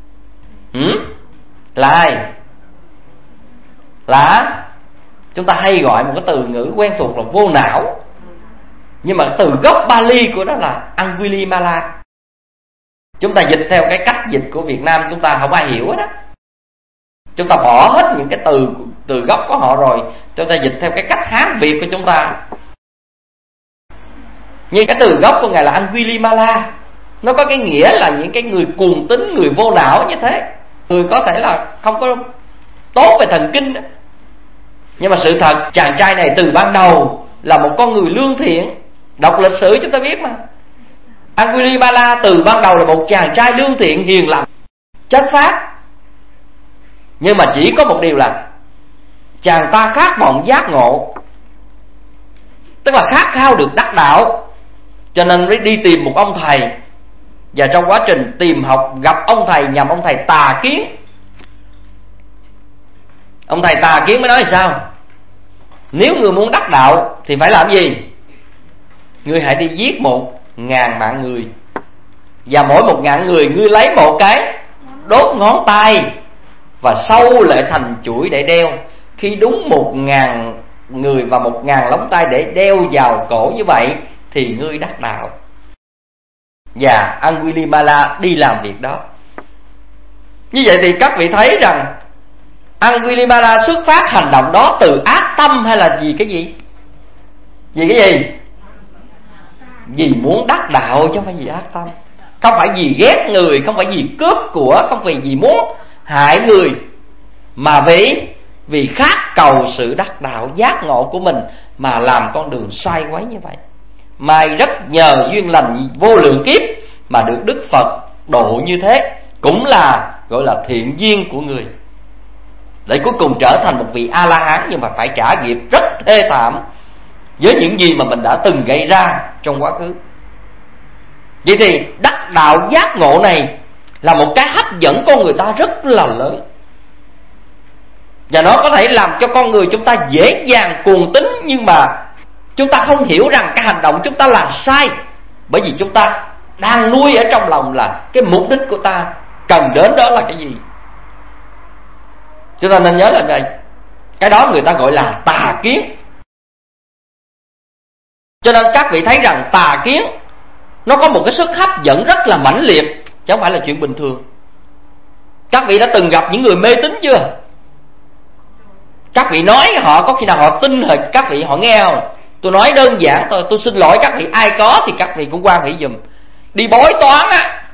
Là ai? Là chúng ta hay gọi một cái từ ngữ quen thuộc là vô não. Nhưng mà từ gốc Bali của nó là Angulimala. Chúng ta dịch theo cái cách dịch của Việt Nam chúng ta không ai hiểu hết á. Chúng ta bỏ hết những cái từ gốc của họ rồi, chúng ta dịch theo cái cách Hán Việt của chúng ta. Nhưng cái từ gốc của Ngài là Angulimala, nó có cái nghĩa là những cái người cuồng tín, người vô não như thế. Người có thể là không có tốt về thần kinh đó. Nhưng mà sự thật chàng trai này từ ban đầu là một con người lương thiện. Đọc lịch sử chúng ta biết mà, Angulimala từ ban đầu là một chàng trai lương thiện, hiền lành, chất phác. Nhưng mà chỉ có một điều là chàng ta khát vọng giác ngộ, tức là khát khao được đắc đạo, cho nên mới đi tìm một ông thầy. Và trong quá trình tìm học gặp ông thầy nhằm ông thầy tà kiến. Ông thầy tà kiến mới nói là sao? Nếu người muốn đắc đạo thì phải làm gì? Ngươi hãy đi giết 1.000 mạng người, và mỗi 1.000 người ngươi lấy một cái đốt ngón tay và sâu lại thành chuỗi để đeo. Khi đúng 1.000 người và 1.000 lóng tay để đeo vào cổ như vậy thì ngươi đắc đạo. Và Angulimala đi làm việc đó. Như vậy thì các vị thấy rằng Angulimala xuất phát hành động đó từ ác tâm hay là vì cái gì? Vì cái gì? Vì muốn đắc đạo chứ không phải vì ác tâm. Không phải vì ghét người, không phải vì cướp của, không phải vì muốn hại người, mà vì khát cầu sự đắc đạo giác ngộ của mình mà làm con đường sai quấy như vậy. Mai rất nhờ duyên lành vô lượng kiếp mà được Đức Phật độ như thế, cũng là gọi là thiện duyên của người, để cuối cùng trở thành một vị A-la-hán, nhưng mà phải trả nghiệp rất thê thảm với những gì mà mình đã từng gây ra trong quá khứ. Vậy thì đắc đạo giác ngộ này là một cái hấp dẫn con người ta rất là lớn, và nó có thể làm cho con người chúng ta dễ dàng cuồng tín. Nhưng mà chúng ta không hiểu rằng cái hành động chúng ta làm sai, bởi vì chúng ta đang nuôi ở trong lòng là cái mục đích của ta cần đến đó là cái gì. Chúng ta nên nhớ là đây, Cái đó người ta gọi là tà kiến. Cho nên các vị thấy rằng tà kiến nó có một cái sức hấp dẫn rất là mãnh liệt, chứ không phải là chuyện bình thường. Các vị đã từng gặp những người mê tín chưa? Các vị nói họ có khi nào họ tin rồi các vị họ nghe không? Tôi nói đơn giản thôi, tôi xin lỗi các vị, ai có thì các vị cũng quan hệ dùm. Đi bói toán á,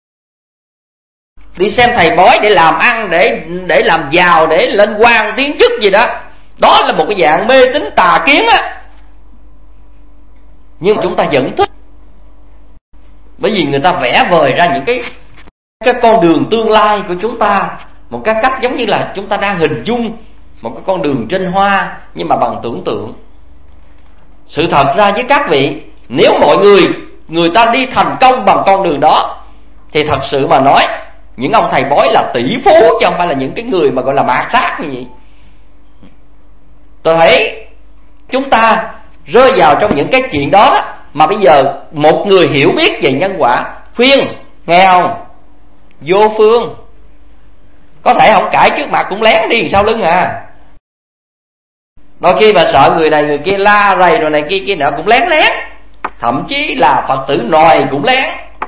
đi xem thầy bói để làm ăn, để làm giàu, để lên quan tiến chức gì đó, đó là một cái dạng mê tín tà kiến á. Nhưng mà chúng ta vẫn thích, bởi vì người ta vẽ vời ra những cái con đường tương lai của chúng ta một cái cách giống như là chúng ta đang hình dung một cái con đường trên hoa, nhưng mà bằng tưởng tượng. Sự thật ra với các vị, nếu mọi người ta đi thành công bằng con đường đó thì thật sự mà nói, những ông thầy bói là tỷ phú, chứ không phải là những cái người mà gọi là mạt sát như vậy. Tôi thấy chúng ta rơi vào trong những cái chuyện đó, mà bây giờ một người hiểu biết về nhân quả khuyên, nghe không, vô phương. Có thể không cãi trước mặt cũng lén đi sau lưng à. Đôi khi mà sợ người này người kia la rầy rồi này kia nọ cũng lén, thậm chí là Phật tử nòi cũng lén.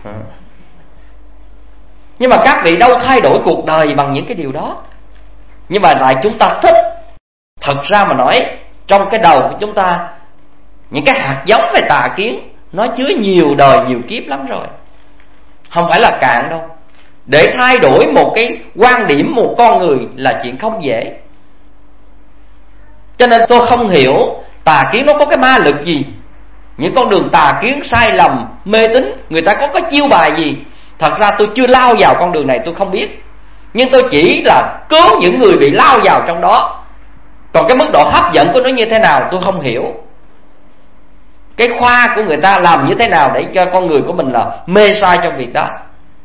Nhưng mà các vị đâu thay đổi cuộc đời bằng những cái điều đó. Nhưng mà lại chúng ta thích. Thật ra mà nói, trong cái đầu của chúng ta, những cái hạt giống về tà kiến nó chứa nhiều đời nhiều kiếp lắm rồi, không phải là cạn đâu. Để thay đổi một cái quan điểm một con người là chuyện không dễ. Cho nên tôi không hiểu tà kiến nó có cái ma lực gì, những con đường tà kiến sai lầm mê tín người ta có cái chiêu bài gì. Thật ra tôi chưa lao vào con đường này, tôi không biết. Nhưng tôi chỉ là cứu những người bị lao vào trong đó. Còn cái mức độ hấp dẫn của nó như thế nào tôi không hiểu. Cái khoa của người ta làm như thế nào để cho con người của mình là mê sai trong việc đó,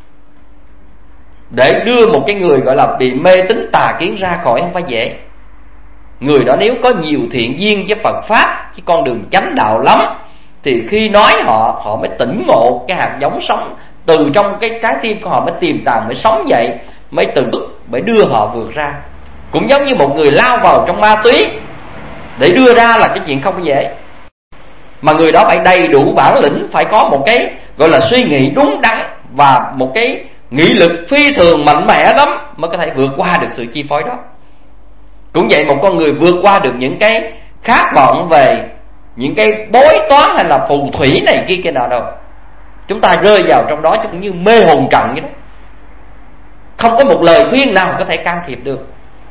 để đưa một cái người gọi là bị mê tín tà kiến ra khỏi không phải dễ. Người đó nếu có nhiều thiện duyên với Phật Pháp, cái con đường chánh đạo lắm, thì khi nói họ mới tỉnh ngộ cái hạt giống sống từ trong cái trái tim của họ, mới tìm tòi, mới sống dậy, mới từng bước mới đưa họ vượt ra. Cũng giống như một người lao vào trong ma túy, để đưa ra là cái chuyện không dễ. Mà người đó phải đầy đủ bản lĩnh, phải có một cái gọi là suy nghĩ đúng đắn và một cái nghị lực phi thường mạnh mẽ lắm mới có thể vượt qua được sự chi phối đó. Cũng vậy, một con người vượt qua được những cái khát vọng về những cái bói toán hay là phù thủy này kia nào đâu, chúng ta rơi vào trong đó cũng như mê hồn trận vậy đó. Không có một lời khuyên nào có thể can thiệp được.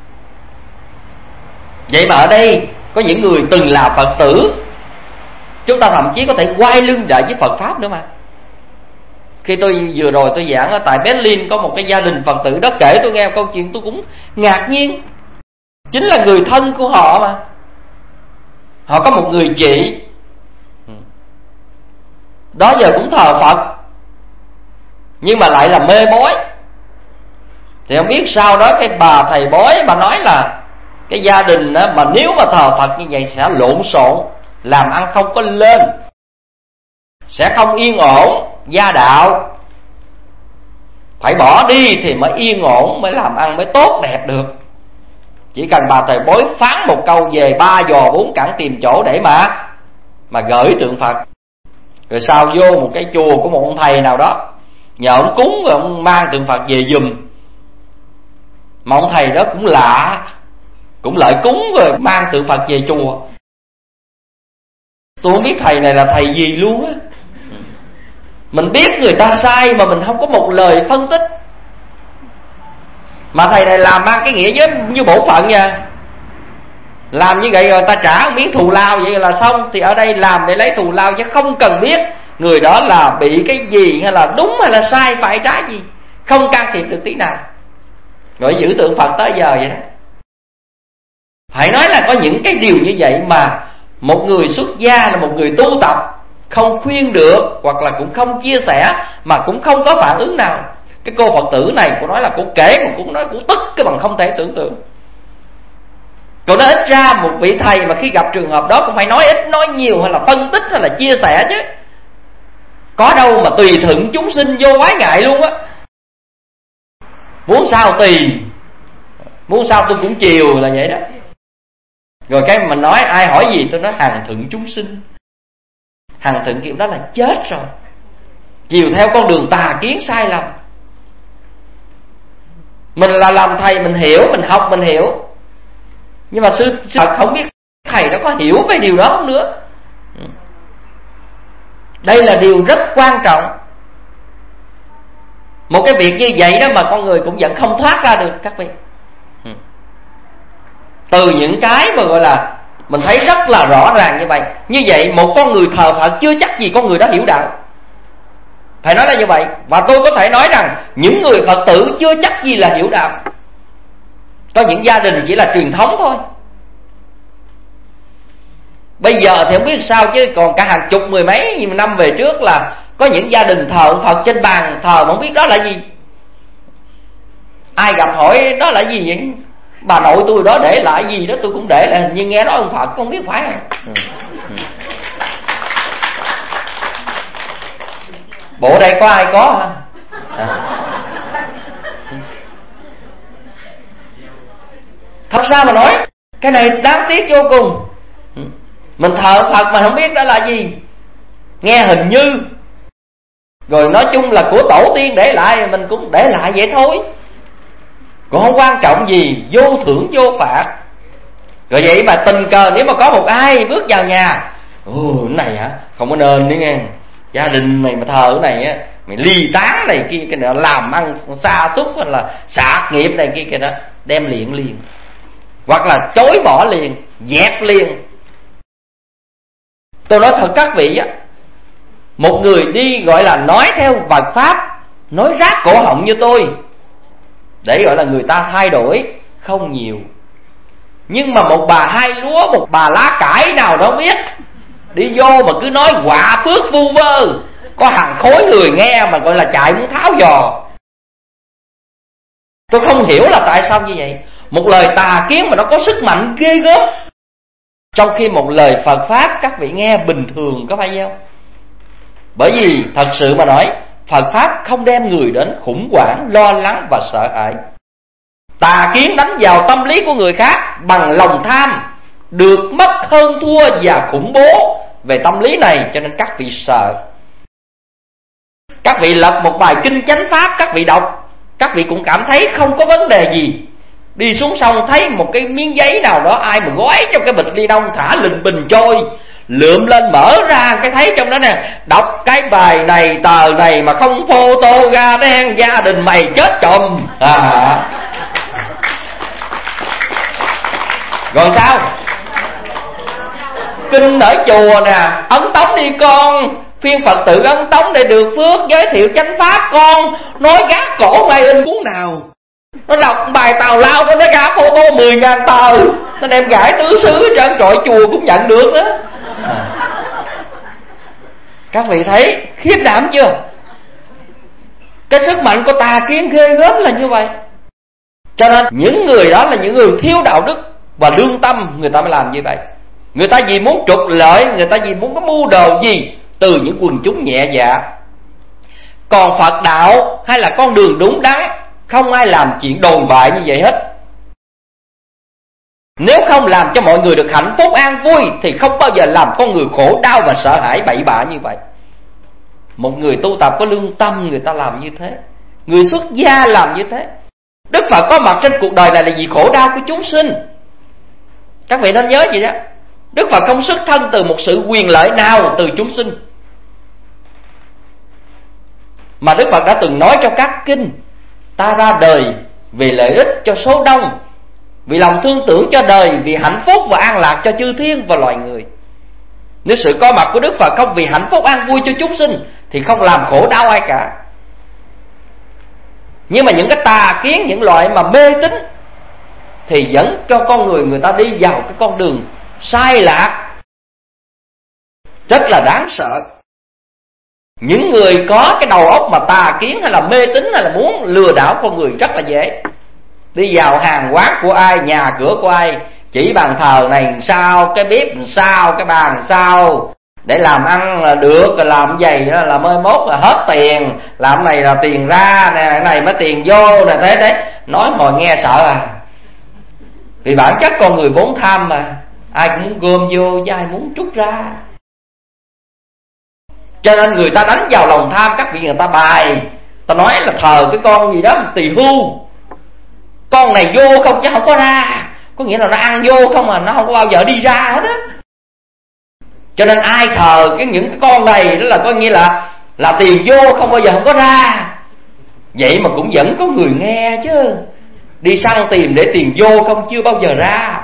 Vậy mà ở đây có những người từng là Phật tử, chúng ta thậm chí có thể quay lưng lại với Phật Pháp nữa mà. Khi tôi vừa rồi tôi giảng ở tại Berlin, có một cái gia đình Phật tử đó kể tôi nghe câu chuyện tôi cũng ngạc nhiên. Chính là người thân của họ mà. Họ có một người chị, đó giờ cũng thờ Phật, nhưng mà lại là mê bói. Thì không biết sau đó cái bà thầy bói bà nói là cái gia đình đó, mà nếu mà thờ Phật như vậy sẽ lộn xộn, làm ăn không có lên, sẽ không yên ổn, gia đạo phải bỏ đi thì mới yên ổn, mới làm ăn mới tốt đẹp được. Chỉ cần bà thầy bói phán một câu về 3 giò 4 cẳng tìm chỗ để mà gửi tượng Phật, rồi sau vô một cái chùa của một ông thầy nào đó, nhờ ông cúng rồi ông mang tượng Phật về giùm. Mà ông thầy đó cũng lạ, cũng lại cúng rồi mang tượng Phật về chùa. Tôi không biết thầy này là thầy gì luôn á. Mình biết người ta sai mà mình không có một lời phân tích. Mà thầy này làm mang cái nghĩa như bổn phận nha. Làm như vậy rồi ta trả một miếng thù lao vậy là xong. Thì ở đây làm để lấy thù lao, chứ không cần biết người đó là bị cái gì, hay là đúng hay là sai, phải trái gì, không can thiệp được tí nào. Rồi giữ tượng Phật tới giờ vậy đó. Phải nói là có những cái điều như vậy mà một người xuất gia, là một người tu tập, không khuyên được, hoặc là cũng không chia sẻ, mà cũng không có phản ứng nào. Cái cô Phật tử này cô nói là cô kể mà cũng nói cũng tức cái bằng không thể tưởng tượng. Cô nói ít ra một vị thầy mà khi gặp trường hợp đó cũng phải nói ít nói nhiều, hay là phân tích, hay là chia sẻ chứ. Có đâu mà tùy thuận chúng sinh vô quái ngại luôn á. Muốn sao tùy, muốn sao tôi cũng chiều là vậy đó. Rồi cái mình nói ai hỏi gì tôi nói hằng thuận chúng sinh. Hằng thuận kiểu đó là chết rồi, chiều theo con đường tà kiến sai lầm. Mình là làm thầy mình hiểu, mình học mình hiểu, nhưng mà sư Phật không biết thầy đã có hiểu về điều đó không nữa. Đây là điều rất quan trọng. Một cái việc như vậy đó mà con người cũng vẫn không thoát ra được các vị. Từ những cái mà gọi là mình thấy rất là rõ ràng như vậy. Như vậy một con người thờ Phật chưa chắc gì con người đó hiểu đạo, phải nói là như vậy. Và tôi có thể nói rằng những người Phật tử chưa chắc gì là hiểu đạo. Có những gia đình chỉ là truyền thống thôi. Bây giờ thì không biết sao chứ còn cả hàng chục mười mấy năm về trước là có những gia đình thờ ông Phật trên bàn thờ mà không biết đó là gì. Ai gặp hỏi đó là gì vậy? Bà nội tôi đó để lại gì đó tôi cũng để lại, nhưng nghe nói ông Phật không biết phải không? Bộ đây có ai có hả? Thật ra mà nói cái này đáng tiếc vô cùng. Mình thờ Phật mà không biết đó là gì, nghe hình như, rồi nói chung là của tổ tiên để lại mình cũng để lại vậy thôi, cũng không quan trọng gì, vô thưởng vô phạt. Rồi vậy mà tình cờ nếu mà có một ai bước vào nhà, cái này hả, không có nên nữa nghe, gia đình này mà thờ cái này á, mày ly tán này kia cái này, làm ăn xa xúc hay là sạc nghiệp này kia đó, đem liền, hoặc là chối bỏ liền, dẹp liền. Tôi nói thật các vị á, một người đi gọi là nói theo Phật pháp, nói rát cổ họng như tôi, để gọi là người ta thay đổi không nhiều. Nhưng mà một bà hai lúa, một bà lá cải nào đó biết, đi vô mà cứ nói quả phước vu vơ, có hàng khối người nghe mà gọi là chạy muốn tháo giò. Tôi không hiểu là tại sao như vậy. Một lời tà kiến mà nó có sức mạnh ghê gớm, trong khi một lời Phật pháp các vị nghe bình thường, có phải không? Bởi vì thật sự mà nói, Phật pháp không đem người đến khủng hoảng, lo lắng và sợ hãi. Tà kiến đánh vào tâm lý của người khác bằng lòng tham, được mất hơn thua và khủng bố về tâm lý này, cho nên các vị sợ. Các vị lật một bài kinh chánh pháp, các vị đọc, các vị cũng cảm thấy không có vấn đề gì. Đi xuống sông thấy một cái miếng giấy nào đó ai mà gói trong cái bịch ni lông thả lình bình trôi, lượm lên mở ra cái thấy trong đó nè, đọc cái bài này tờ này mà không photo ra đen, gia đình mày chết chùm. Rồi sao? Kinh ở chùa nè, ấn tống đi con, phiên Phật tử ấn tống để được phước, giới thiệu chánh pháp con, nói gác cổ ngay in cuốn nào. Nó đọc bài tào lao nó ra photo 10.000 tờ, nó đem gãi tứ xứ trơn trọi chùa cũng nhận được đó. Các vị thấy khiếp đảm chưa? Cái sức mạnh của tà kiến ghê gớm là như vậy. Cho nên những người đó là những người thiếu đạo đức và lương tâm, người ta mới làm như vậy. Người ta vì muốn trục lợi, người ta vì muốn có mưu đồ gì từ những quần chúng nhẹ dạ. Còn Phật đạo hay là con đường đúng đắn, không ai làm chuyện đồn bại như vậy hết. Nếu không làm cho mọi người được hạnh phúc an vui thì không bao giờ làm con người khổ đau và sợ hãi bậy bạ như vậy. Một người tu tập có lương tâm người ta làm như thế, người xuất gia làm như thế. Đức Phật có mặt trên cuộc đời này là vì khổ đau của chúng sinh. Các vị nên nhớ vậy đó. Đức Phật không xuất thân từ một sự quyền lợi nào từ chúng sinh, mà Đức Phật đã từng nói trong các kinh: ta ra đời vì lợi ích cho số đông, vì lòng thương tưởng cho đời, vì hạnh phúc và an lạc cho chư thiên và loài người. Nếu sự có mặt của Đức Phật không vì hạnh phúc an vui cho chúng sinh thì không làm khổ đau ai cả. Nhưng mà những cái tà kiến, những loại mà mê tín thì dẫn cho con người ta đi vào cái con đường sai lạc, rất là đáng sợ. Những người có cái đầu óc mà tà kiến hay là mê tín hay là muốn lừa đảo con người rất là dễ. Đi vào hàng quán của ai, nhà cửa của ai, chỉ bàn thờ này sao, cái bếp sao, cái bàn sao, để làm ăn là được, rồi làm giày là mai mốt là hết tiền, làm này là tiền ra nè, cái này mới tiền vô nè, thế nói hồi nghe sợ à. Vì bản chất con người vốn tham mà, ai cũng muốn gom vô chứ ai muốn trút ra. Cho nên người ta đánh vào lòng tham, các vị, người ta bài, ta nói là thờ cái con gì đó tỳ hưu, con này vô không chứ không có ra, có nghĩa là nó ăn vô không mà nó không có bao giờ đi ra hết á. Cho nên ai thờ những cái con này đó là coi như là tiền vô không bao giờ không có ra. Vậy mà cũng vẫn có người nghe chứ, đi săn tìm để tiền vô không chưa bao giờ ra.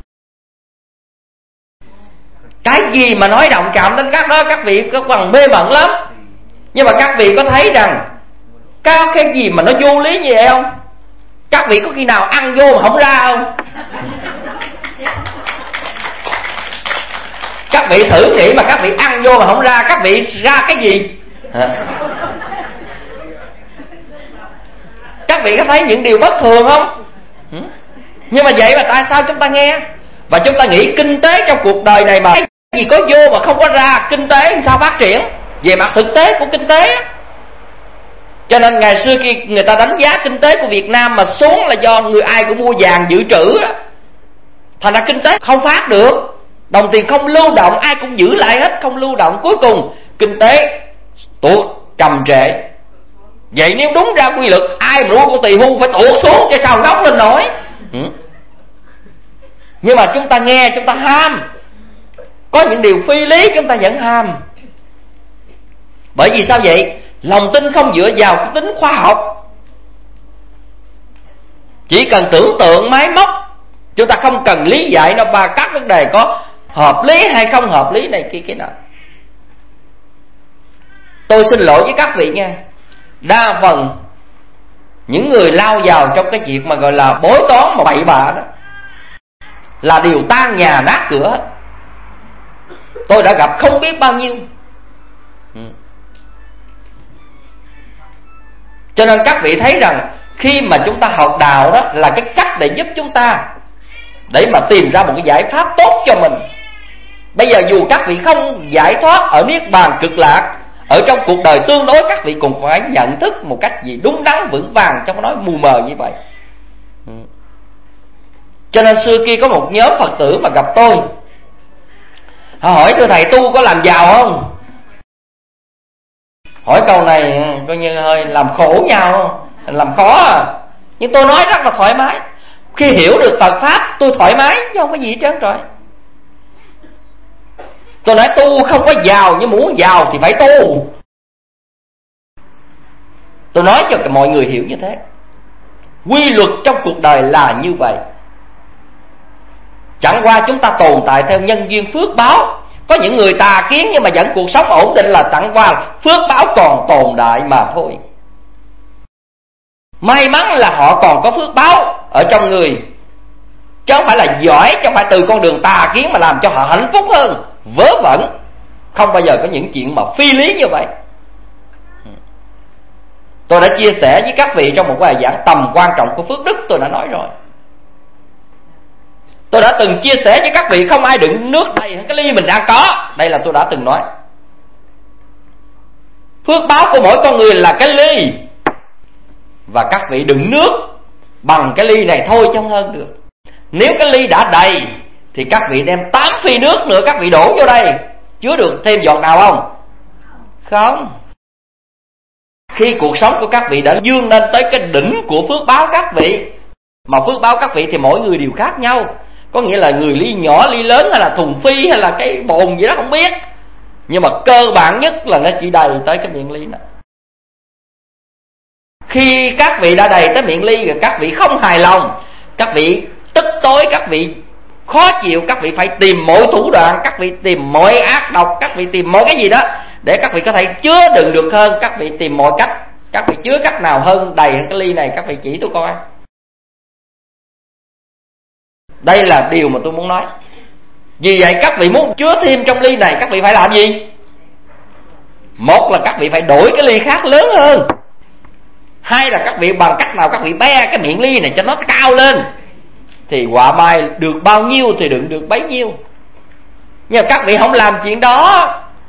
Cái gì mà nói động chạm đến các đó, các vị có còn mê mẩn lắm. Nhưng mà các vị có thấy rằng cái gì mà nó vô lý như vậy không? Các vị có khi nào ăn vô mà không ra không? Các vị thử nghĩ mà các vị ăn vô mà không ra, các vị ra cái gì? Các vị có thấy những điều bất thường không? Nhưng mà vậy mà tại sao chúng ta nghe và chúng ta nghĩ kinh tế trong cuộc đời này mà cái gì có vô mà không có ra, kinh tế làm sao phát triển về mặt thực tế của kinh tế. Cho nên ngày xưa khi người ta đánh giá kinh tế của Việt Nam mà xuống là do người ai cũng mua vàng dự trữ đó, thành ra kinh tế không phát được, đồng tiền không lưu động, ai cũng giữ lại hết, không lưu động, cuối cùng kinh tế tụt trầm trệ. Vậy nếu đúng ra quy luật, ai mà mua con tỳ hưu phải tụt xuống cho sao ngóc lên nổi. Nhưng mà chúng ta nghe, chúng ta ham, có những điều phi lý chúng ta vẫn ham. Bởi vì sao vậy? Lòng tin không dựa vào cái tính khoa học, chỉ cần tưởng tượng máy móc, chúng ta không cần lý giải nó ba các vấn đề có hợp lý hay không hợp lý này kia cái nào. Tôi xin lỗi với các vị nha, đa phần những người lao vào trong cái việc mà gọi là bói toán mà bậy bạ đó là điều tan nhà nát cửa hết. Tôi đã gặp không biết bao nhiêu. Cho nên các vị thấy rằng khi mà chúng ta học đạo đó là cái cách để giúp chúng ta để mà tìm ra một cái giải pháp tốt cho mình. Bây giờ dù các vị không giải thoát ở niết bàn cực lạc, ở trong cuộc đời tương đối, các vị cũng phải nhận thức một cách gì đúng đắn vững vàng, trong nói mù mờ như vậy. Cho nên xưa kia có một nhóm Phật tử mà gặp tôi, họ hỏi thưa thầy tu có làm giàu không? Hỏi câu này coi như hơi làm khổ nhau, làm khó à. Nhưng tôi nói rất là thoải mái. Khi hiểu được Phật Pháp tôi thoải mái chứ không có gì hết trơn rồi. Tôi nói tu không có giàu, nhưng muốn giàu thì phải tu. Tôi nói cho mọi người hiểu như thế. Quy luật trong cuộc đời là như vậy. Chẳng qua chúng ta tồn tại theo nhân duyên phước báo. Có những người tà kiến nhưng mà vẫn cuộc sống ổn định là chẳng qua phước báo còn tồn tại mà thôi. May mắn là họ còn có phước báo ở trong người, chứ không phải là giỏi, chứ không phải từ con đường tà kiến mà làm cho họ hạnh phúc hơn. Vớ vẩn, không bao giờ có những chuyện mà phi lý như vậy. Tôi đã chia sẻ với các vị trong một bài giảng tầm quan trọng của phước đức, tôi đã nói rồi. Tôi đã từng chia sẻ với các vị không ai đựng nước đầy cái ly mình đang có. Đây là tôi đã từng nói. Phước báo của mỗi con người là cái ly, và các vị đựng nước bằng cái ly này thôi chứ không hơn được. Nếu cái ly đã đầy thì các vị đem 8 phi nước nữa các vị đổ vô đây, chứa được thêm giọt nào không? Không. Khi cuộc sống của các vị đã vươn lên tới cái đỉnh của phước báo các vị, mà phước báo các vị thì mỗi người đều khác nhau. Có nghĩa là người ly nhỏ, ly lớn, hay là thùng phi, hay là cái bồn gì đó không biết, nhưng mà cơ bản nhất là nó chỉ đầy tới cái miệng ly đó. Khi các vị đã đầy tới miệng ly rồi các vị không hài lòng, các vị tức tối, các vị khó chịu, các vị phải tìm mọi thủ đoạn, các vị tìm mọi ác độc, các vị tìm mọi cái gì đó để các vị có thể chứa đựng được hơn. Các vị tìm mọi cách, các vị chứa cách nào hơn đầy hơn cái ly này, các vị chỉ tôi coi. Đây là điều mà tôi muốn nói. Vì vậy các vị muốn chứa thêm trong ly này, các vị phải làm gì? Một là các vị phải đổi cái ly khác lớn hơn. Hai là các vị bằng cách nào các vị be cái miệng ly này cho nó cao lên, thì quả mai được bao nhiêu thì đựng được bấy nhiêu. Nhưng mà các vị không làm chuyện đó.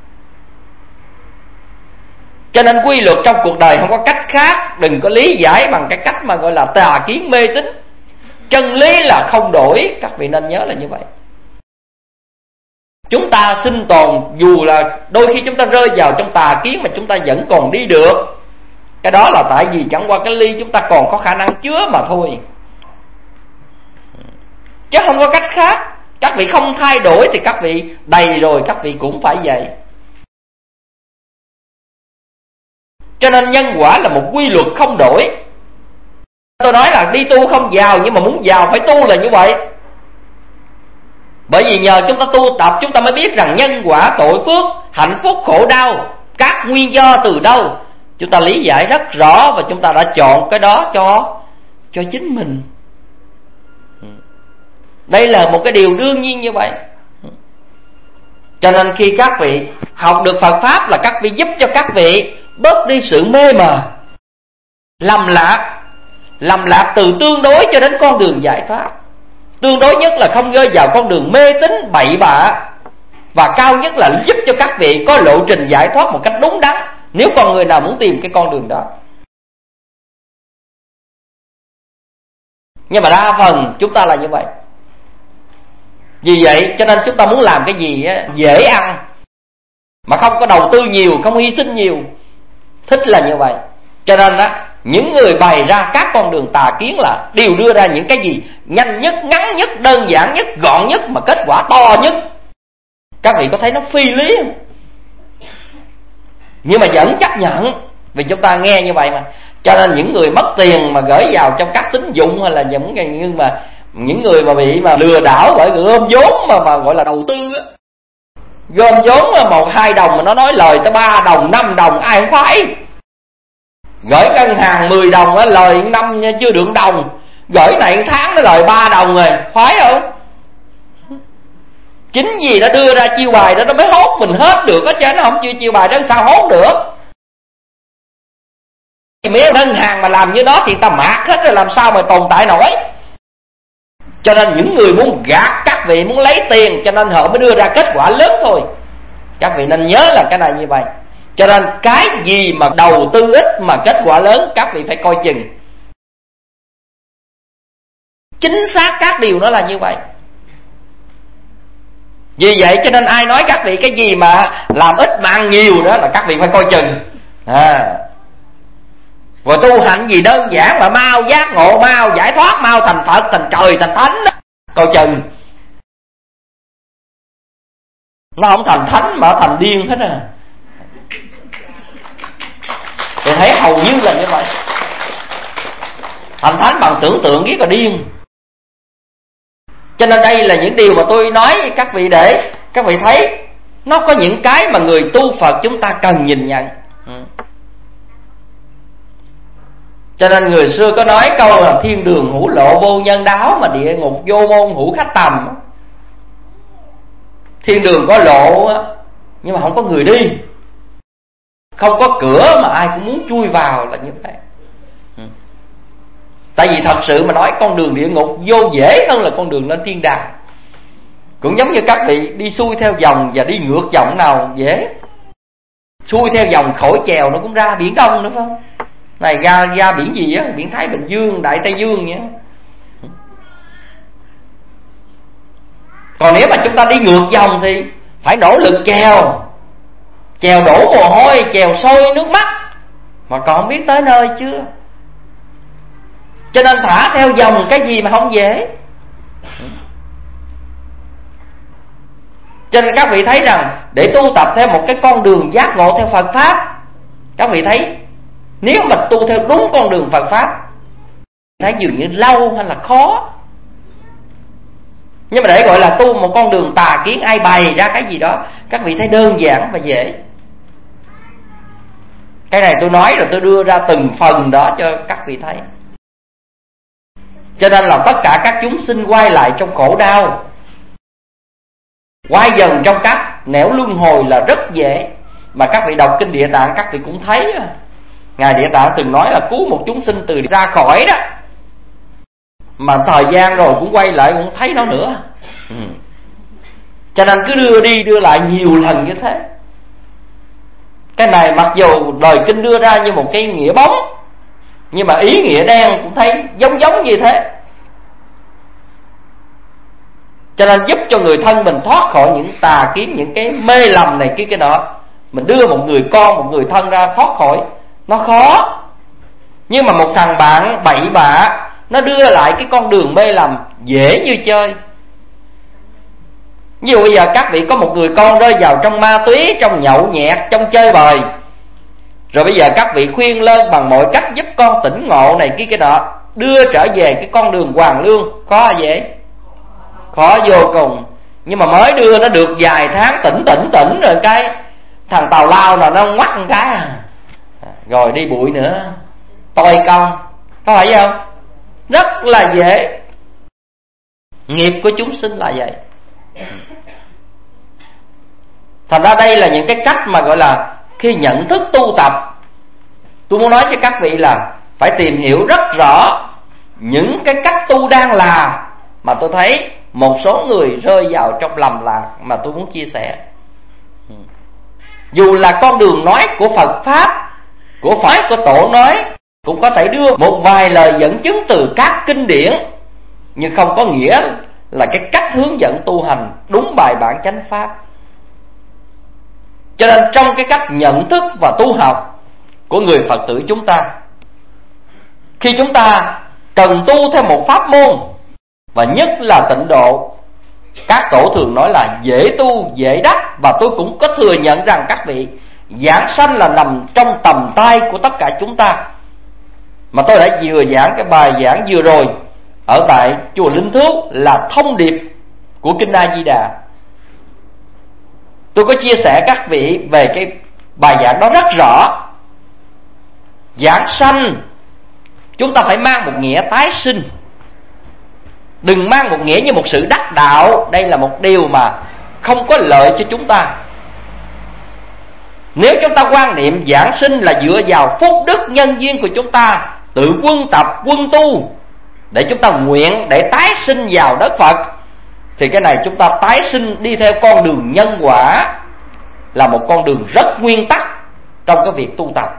Cho nên quy luật trong cuộc đời không có cách khác. Đừng có lý giải bằng cái cách mà gọi là tà kiến mê tín. Chân lý là không đổi, các vị nên nhớ là như vậy. Chúng ta sinh tồn, dù là đôi khi chúng ta rơi vào trong tà kiến mà chúng ta vẫn còn đi được, cái đó là tại vì chẳng qua cái ly chúng ta còn có khả năng chứa mà thôi, chứ không có cách khác. Các vị không thay đổi thì các vị đầy rồi, các vị cũng phải vậy. Cho nên nhân quả là một quy luật không đổi. Tôi nói là đi tu không giàu, nhưng mà muốn giàu phải tu là như vậy. Bởi vì nhờ chúng ta tu tập, chúng ta mới biết rằng nhân quả, tội phước, hạnh phúc, khổ đau, các nguyên do từ đâu. Chúng ta lý giải rất rõ và chúng ta đã chọn cái đó cho chính mình. Đây là một cái điều đương nhiên như vậy. Cho nên khi các vị học được Phật Pháp là các vị giúp cho các vị bớt đi sự mê mờ, lầm lạc từ tương đối cho đến con đường giải thoát. Tương đối nhất là không rơi vào con đường mê tín bậy bạ, và cao nhất là giúp cho các vị có lộ trình giải thoát một cách đúng đắn, nếu con người nào muốn tìm cái con đường đó. Nhưng mà đa phần chúng ta là như vậy. Vì vậy cho nên chúng ta muốn làm cái gì dễ ăn, mà không có đầu tư nhiều, không hy sinh nhiều, thích là như vậy. Cho nên những người bày ra các con đường tà kiến là đều đưa ra những cái gì nhanh nhất, ngắn nhất, đơn giản nhất, gọn nhất, mà kết quả to nhất. Các vị có thấy nó phi lý không? Nhưng mà vẫn chấp nhận, vì chúng ta nghe như vậy mà. Cho nên những người mất tiền mà gửi vào trong các tín dụng, hay là những người mà bị lừa đảo bởi gom vốn mà gọi là đầu tư á, gom vốn 1-2 đồng mà nó nói lời tới 3 đồng, 5 đồng, ai không khoái. Gửi ngân hàng 10 đồng á, lời năm chưa được đồng, gửi này tháng nó lời 3 đồng rồi, khoái không? Chính vì nó đưa ra chiêu bài đó nó mới hốt mình hết được á, chứ nó không chiêu bài đó sao hốt được. Mấy ngân hàng mà làm như đó thì ta mạt hết rồi, làm sao mà tồn tại nổi. Cho nên những người muốn gạt các vị, muốn lấy tiền, cho nên họ mới đưa ra kết quả lớn thôi. Các vị nên nhớ là cái này như vậy. Cho nên cái gì mà đầu tư ít mà kết quả lớn, các vị phải coi chừng. Chính xác các điều nó là như vậy. Vì vậy cho nên ai nói các vị cái gì mà làm ít mà ăn nhiều đó là các vị phải coi chừng. Và tu hành gì đơn giản mà mau giác ngộ, mau giải thoát, mau thành Phật, thành trời, thành thánh đó, coi chừng. Nó không thành thánh mà thành điên hết à. Thì thấy hầu như là như vậy. Thành thánh bằng tưởng tượng biết là điên. Cho nên đây là những điều mà tôi nói với các vị để các vị thấy nó có những cái mà người tu Phật chúng ta cần nhìn nhận. Cho nên người xưa có nói câu là thiên đường hữu lộ vô nhân đáo, mà địa ngục vô môn hữu khách tầm. Thiên đường có lộ nhưng mà không có người đi, không có cửa mà ai cũng muốn chui vào, là như vậy. Tại vì thật sự mà nói con đường địa ngục vô dễ hơn là con đường lên thiên đàng. Cũng giống như các vị đi xuôi theo dòng và đi ngược dòng nào dễ. Xuôi theo dòng khỏi chèo nó cũng ra Biển Đông nữa phải không? Này ra biển gì á, biển Thái Bình Dương, Đại Tây Dương vậy. Còn nếu mà chúng ta đi ngược dòng thì phải nỗ lực chèo đổ mồ hôi, chèo sôi nước mắt, mà còn không biết tới nơi chưa. Cho nên thả theo dòng cái gì mà không dễ. Cho nên các vị thấy rằng để tu tập theo một cái con đường giác ngộ theo Phật Pháp, các vị thấy nếu mà tu theo đúng con đường Phật Pháp thấy dường như lâu hay là khó. Nhưng mà để gọi là tu một con đường tà kiến, ai bày ra cái gì đó, các vị thấy đơn giản và dễ. Cái này tôi nói rồi tôi đưa ra từng phần đó cho các vị thấy. Cho nên là tất cả các chúng sinh quay lại trong khổ đau, quay dần trong các nẻo luân hồi là rất dễ. Mà các vị đọc kinh Địa Tạng các vị cũng thấy, Ngài Địa Tạng từng nói là cứu một chúng sinh từ ra khỏi đó, mà thời gian rồi cũng quay lại cũng thấy nó nữa. Cho nên cứ đưa đi đưa lại nhiều lần như thế. Cái này mặc dù lời kinh đưa ra như một cái nghĩa bóng, nhưng mà ý nghĩa đen cũng thấy giống như thế. Cho nên giúp cho người thân mình thoát khỏi những tà kiến, những cái mê lầm này kia cái đó. Mình đưa một người con, một người thân ra thoát khỏi, nó khó. Nhưng mà một thằng bạn bậy bạ, nó đưa lại cái con đường mê lầm dễ như chơi. Ví dụ bây giờ các vị có một người con rơi vào trong ma túy, trong nhậu nhẹt, trong chơi bời, rồi bây giờ các vị khuyên lên bằng mọi cách giúp con tỉnh ngộ này kia cái đó, đưa trở về cái con đường hoàn lương, khó hay dễ? Khó vô cùng. Nhưng mà mới đưa nó được vài tháng tỉnh rồi cái thằng tào lao nào nó ngoắt một cái rồi đi bụi nữa, tôi công. Có phải không? Rất là dễ. Nghiệp của chúng sinh là vậy. Thành ra đây là những cái cách mà gọi là khi nhận thức tu tập. Tôi muốn nói cho các vị là phải tìm hiểu rất rõ những cái cách tu đang là, mà tôi thấy một số người rơi vào trong lầm lạc mà tôi muốn chia sẻ. Dù là con đường nói của Phật Pháp, của phái của Tổ nói, cũng có thể đưa một vài lời dẫn chứng từ các kinh điển, nhưng không có nghĩa là cái cách hướng dẫn tu hành đúng bài bản chánh pháp. Cho nên trong cái cách nhận thức và tu học của người Phật tử chúng ta, khi chúng ta cần tu theo một pháp môn, và nhất là tịnh độ, các tổ thường nói là dễ tu dễ đắc. Và tôi cũng có thừa nhận rằng các vị, giảng sanh là nằm trong tầm tay của tất cả chúng ta. Mà tôi đã vừa giảng cái bài giảng vừa rồi ở tại chùa Linh Thước là thông điệp của Kinh A Di Đà. Tôi có chia sẻ các vị về cái bài giảng đó rất rõ. Giảng sanh chúng ta phải mang một nghĩa tái sinh, đừng mang một nghĩa như một sự đắc đạo. Đây là một điều mà không có lợi cho chúng ta. Nếu chúng ta quan niệm giảng sinh là dựa vào phúc đức nhân duyên của chúng ta, tự quân tập quân tu để chúng ta nguyện để tái sinh vào đất Phật, thì cái này chúng ta tái sinh đi theo con đường nhân quả, là một con đường rất nguyên tắc trong cái việc tu tập.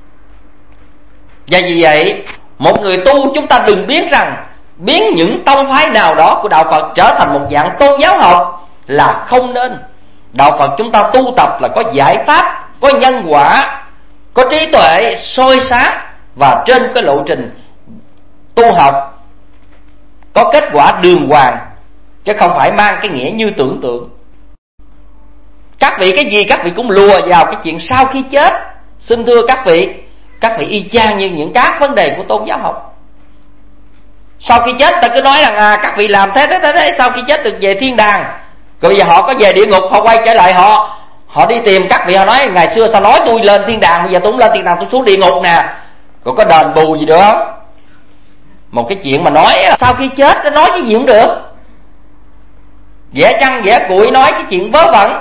Và vì vậy, một người tu chúng ta đừng biến những tông phái nào đó của đạo Phật trở thành một dạng tôn giáo học là không nên. Đạo Phật chúng ta tu tập là có giải pháp, có nhân quả, có trí tuệ soi sáng, và trên cái lộ trình tu học có kết quả đường hoàng, chứ không phải mang cái nghĩa như tưởng tượng. Các vị cái gì các vị cũng lùa vào cái chuyện sau khi chết. Xin thưa các vị y chang như những các vấn đề của tôn giáo học. Sau khi chết ta cứ nói rằng các vị làm thế, sau khi chết được về thiên đàng. Rồi bây giờ họ có về địa ngục, họ quay trở lại họ đi tìm các vị, họ nói ngày xưa sao nói tôi lên thiên đàng, bây giờ tôi không lên thiên đàng, tôi xuống địa ngục nè. Rồi có đền bù gì được không? Một cái chuyện mà nói sau khi chết nó nói cái gì cũng được, vẽ chăn vẽ củi nói cái chuyện vớ vẩn.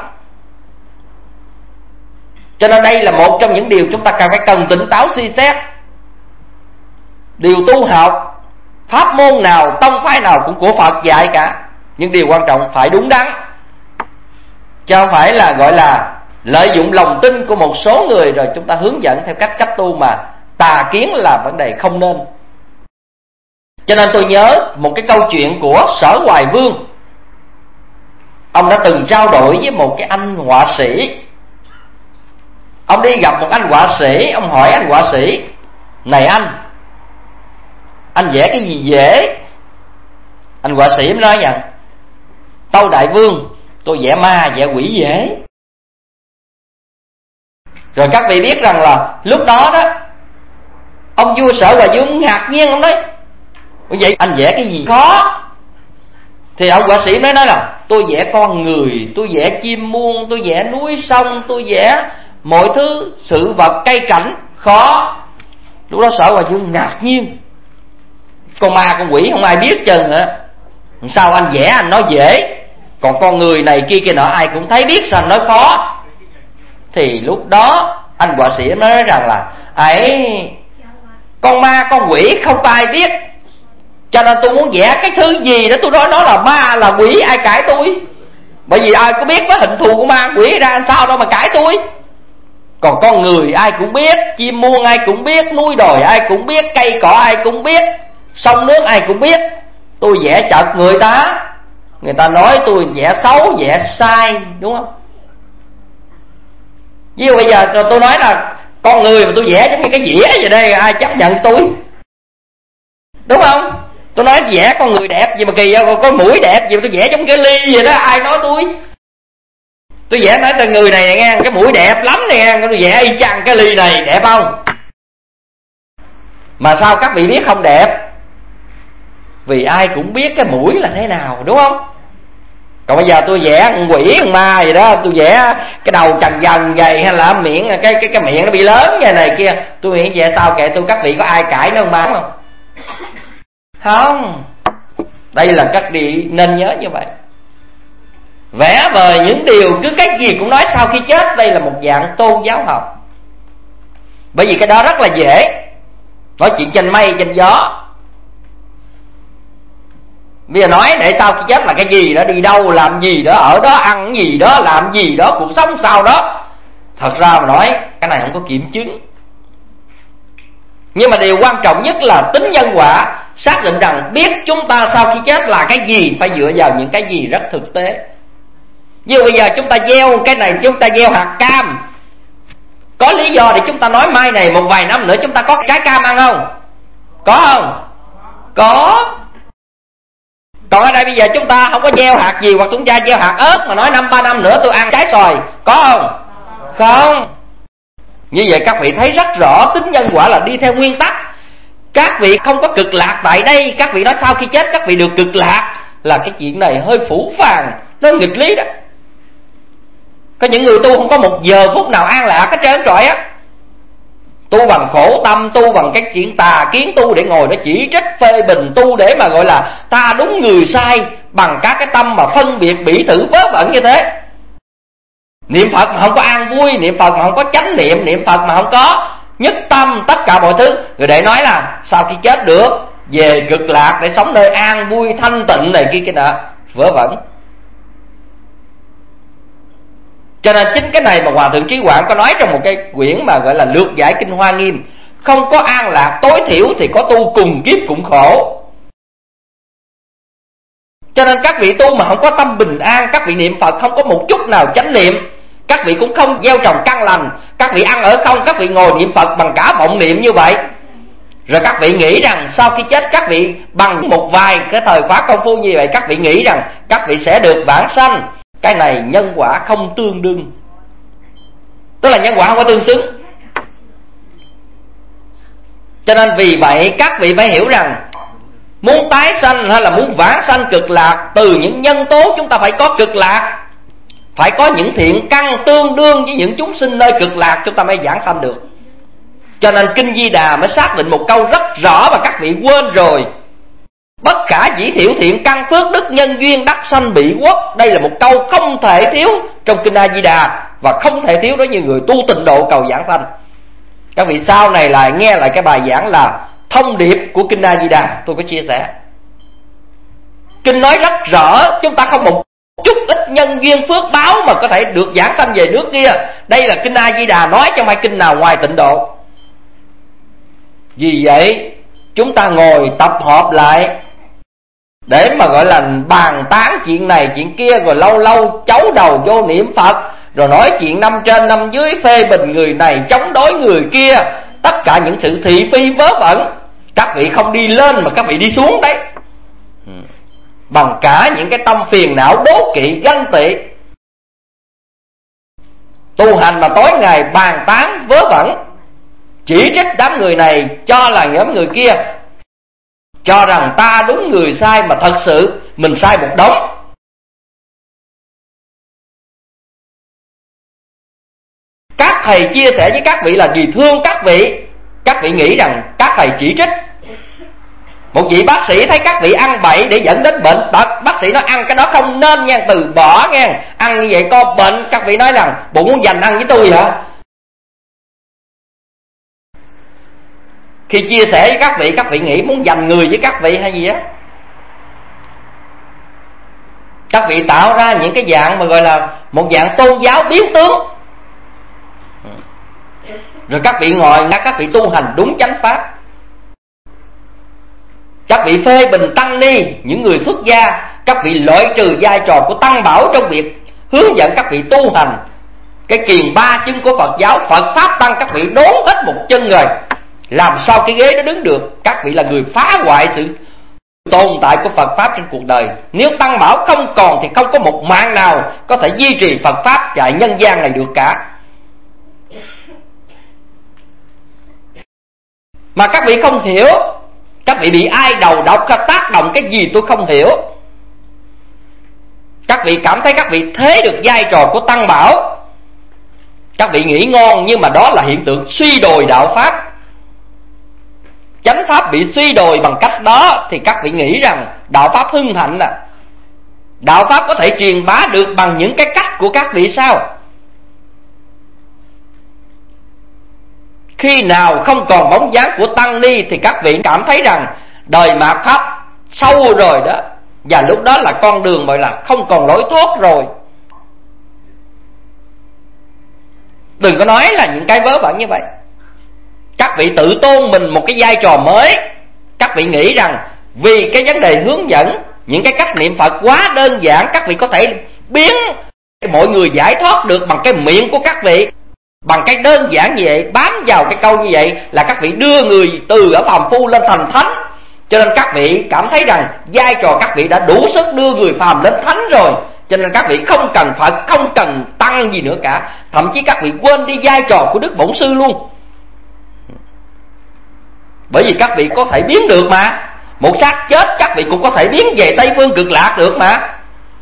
Cho nên đây là một trong những điều chúng ta cần tỉnh táo suy xét. Điều tu học, pháp môn nào, tông phái nào cũng của Phật dạy cả, nhưng điều quan trọng phải đúng đắn, chứ không phải là gọi là lợi dụng lòng tin của một số người rồi chúng ta hướng dẫn theo cách tu mà tà kiến là vấn đề không nên. Cho nên tôi nhớ một cái câu chuyện của Sở Hoài Vương. Ông đã từng trao đổi với một cái anh họa sĩ. Ông đi gặp một anh họa sĩ, ông hỏi anh họa sĩ: này anh vẽ cái gì dễ? Anh họa sĩ mới nói rằng: tâu đại vương, tôi vẽ ma vẽ quỷ dễ. Rồi các vị biết rằng là lúc đó ông vua Sở Hoài Vương ngạc nhiên, ông nói: vậy anh vẽ cái gì khó? Thì ông họa sĩ mới nói là: tôi vẽ con người, tôi vẽ chim muông, tôi vẽ núi sông, tôi vẽ mọi thứ sự vật cây cảnh khó. Lúc đó Sở Hoài Vương ngạc nhiên, con ma con quỷ không ai biết chừng hả? Sao anh vẽ anh nói dễ, còn con người này kia kia nọ ai cũng thấy biết, sao anh nói khó? Thì lúc đó anh họa sĩ nói rằng là: ấy, con ma con quỷ không có ai biết, cho nên tôi muốn vẽ cái thứ gì đó tôi nói nó là ma là quỷ, ai cãi tôi? Bởi vì ai có biết cái hình thù của ma quỷ ra sao đâu mà cãi tôi. Còn con người ai cũng biết, chim muông ai cũng biết, núi đồi ai cũng biết, cây cỏ ai cũng biết, sông nước ai cũng biết. Tôi vẽ chợt người ta người ta nói tôi vẽ xấu, vẽ sai, đúng không? Ví dụ bây giờ tôi nói là con người mà tôi vẽ giống như cái dĩa vậy đây, ai chấp nhận tôi? Đúng không? Tôi nói vẽ con người đẹp gì mà kỳ vậy, có mũi đẹp gì mà tôi vẽ giống cái ly vậy đó, ai nói tôi? Tôi vẽ nói từ người này nghe, cái mũi đẹp lắm nè, tôi vẽ y chang cái ly này, đẹp không? Mà sao các vị biết không đẹp? Vì ai cũng biết cái mũi là thế nào, đúng không? Còn bây giờ tôi vẽ con quỷ con ma gì đó, tôi vẽ cái đầu trần dần vậy, hay là miệng cái miệng nó bị lớn như này kia, tôi nghĩ vẽ sao kệ tôi, các vị có ai cãi nó không ma không? Không. Đây là các vị nên nhớ như vậy. Vẽ vời những điều cứ cái gì cũng nói sau khi chết, đây là một dạng tôn giáo học. Bởi vì cái đó rất là dễ, nói chuyện trên mây trên gió. Bây giờ nói để sau khi chết là cái gì đó, đi đâu làm gì đó, ở đó ăn gì đó, làm gì đó, cuộc sống sao đó. Thật ra mà nói cái này không có kiểm chứng. Nhưng mà điều quan trọng nhất là tính nhân quả, xác định rằng biết chúng ta sau khi chết là cái gì phải dựa vào những cái gì rất thực tế. Ví dụ bây giờ chúng ta gieo cái này, chúng ta gieo hạt cam, có lý do để chúng ta nói mai này một vài năm nữa chúng ta có trái cam ăn không? Có không? Có. Còn ở đây bây giờ chúng ta không có gieo hạt gì, hoặc chúng ta gieo hạt ớt mà nói 2-3 năm nữa tôi ăn trái xoài, có không? Không. Như vậy các vị thấy rất rõ tính nhân quả là đi theo nguyên tắc. Các vị không có cực lạc tại đây, các vị nói sau khi chết các vị được cực lạc, là cái chuyện này hơi phũ phàng, nó nghịch lý đó. Có những người tu không có một giờ phút nào an lạc hết trơn trọi á. Tu bằng khổ tâm, tu bằng cái chuyện tà kiến, tu để ngồi đó chỉ trích phê bình, tu để mà gọi là ta đúng người sai, bằng các cái tâm mà phân biệt bỉ thử vớ vẩn như thế. Niệm Phật mà không có an vui, niệm Phật mà không có chánh niệm, niệm Phật mà không có nhất tâm tất cả mọi thứ, người để nói là sau khi chết được về cực lạc để sống nơi an vui thanh tịnh này kia kia nọ, vớ vẩn. Cho nên chính cái này mà Hòa Thượng Trí Quảng có nói trong một cái quyển mà gọi là Lược Giải Kinh Hoa Nghiêm, không có an lạc tối thiểu thì có tu cùng kiếp cũng khổ. Cho nên các vị tu mà không có tâm bình an, các vị niệm Phật không có một chút nào chánh niệm, các vị cũng không gieo trồng căn lành, các vị ăn ở không, các vị ngồi niệm Phật bằng cả vọng niệm như vậy, rồi các vị nghĩ rằng sau khi chết các vị bằng một vài cái thời khóa công phu như vậy, các vị nghĩ rằng các vị sẽ được vãng sanh. Cái này nhân quả không tương đương, tức là nhân quả không có tương xứng. Cho nên vì vậy các vị phải hiểu rằng muốn tái sanh hay là muốn vãng sanh cực lạc, từ những nhân tố chúng ta phải có cực lạc, phải có những thiện căn tương đương với những chúng sinh nơi cực lạc, chúng ta mới vãng sanh được. Cho nên Kinh Di Đà mới xác định một câu rất rõ mà các vị quên rồi: bất khả dĩ thiểu thiện căn phước đức nhân duyên đắc sanh bị quốc. Đây là một câu không thể thiếu trong Kinh A Di Đà, và không thể thiếu đối với người tu tịnh độ cầu vãng sanh. Các vị sau này lại nghe lại cái bài giảng là thông điệp của Kinh A Di Đà, tôi có chia sẻ. Kinh nói rất rõ chúng ta không một chút ít nhân duyên phước báo mà có thể được vãng sanh về nước kia. Đây là Kinh A Di Đà nói, cho mai kinh nào ngoài tịnh độ. Vì vậy chúng ta ngồi tập hợp lại để mà gọi là bàn tán chuyện này chuyện kia, rồi lâu lâu chấu đầu vô niệm Phật, rồi nói chuyện năm trên năm dưới, phê bình người này chống đối người kia, tất cả những sự thị phi vớ vẩn. Các vị không đi lên mà các vị đi xuống đấy, bằng cả những cái tâm phiền não đố kỵ ganh tị. Tu hành mà tối ngày bàn tán vớ vẩn, chỉ trích đám người này cho là nhóm người kia, cho rằng ta đúng người sai mà thật sự mình sai một đống. Các thầy chia sẻ với các vị là vì thương các vị nghĩ rằng các thầy chỉ trích. Một vị bác sĩ thấy các vị ăn bậy để dẫn đến bệnh, bác sĩ nói ăn cái đó không nên nha, từ bỏ nha, ăn như vậy có bệnh. Các vị nói rằng bụng muốn dành ăn với tôi hả? Khi chia sẻ với các vị nghĩ muốn giành người với các vị hay gì đó. Các vị tạo ra những cái dạng mà gọi là một dạng tôn giáo biến tướng, rồi các vị ngồi các vị tu hành đúng chánh pháp. Các vị phê bình tăng ni, những người xuất gia, các vị loại trừ vai trò của Tăng Bảo trong việc hướng dẫn các vị tu hành cái kiền ba chân của Phật giáo. Phật Pháp Tăng các vị đốn hết một chân rồi, làm sao cái ghế đó đứng được? Các vị là người phá hoại sự tồn tại của Phật Pháp trên cuộc đời. Nếu Tăng Bảo không còn thì không có một mạng nào có thể duy trì Phật Pháp chạy nhân gian này được cả. Mà các vị không hiểu, các vị bị ai đầu độc hay tác động cái gì tôi không hiểu. Các vị cảm thấy các vị thế được vai trò của Tăng Bảo, các vị nghĩ ngon, nhưng mà đó là hiện tượng suy đồi đạo Pháp. Chánh Pháp bị suy đồi bằng cách đó thì các vị nghĩ rằng đạo Pháp hưng thịnh là đạo Pháp có thể truyền bá được bằng những cái cách của các vị sao? Khi nào không còn bóng dáng của Tăng Ni thì các vị cảm thấy rằng đời mạt Pháp sâu rồi đó, và lúc đó là con đường gọi là không còn lối thoát rồi. Đừng có nói là những cái vớ vẩn như vậy. Các vị tự tôn mình một cái vai trò mới. Các vị nghĩ rằng vì cái vấn đề hướng dẫn những cái cách niệm Phật quá đơn giản, các vị có thể biến mọi người giải thoát được bằng cái miệng của các vị. Bằng cái đơn giản như vậy, bám vào cái câu như vậy là các vị đưa người từ ở phàm phu lên thành thánh. Cho nên các vị cảm thấy rằng vai trò các vị đã đủ sức đưa người phàm lên thánh rồi. Cho nên các vị không cần Phật, không cần Tăng gì nữa cả. Thậm chí các vị quên đi vai trò của Đức Bổn Sư luôn. Bởi vì các vị có thể biến được mà. Một xác chết các vị cũng có thể biến về Tây Phương Cực Lạc được mà.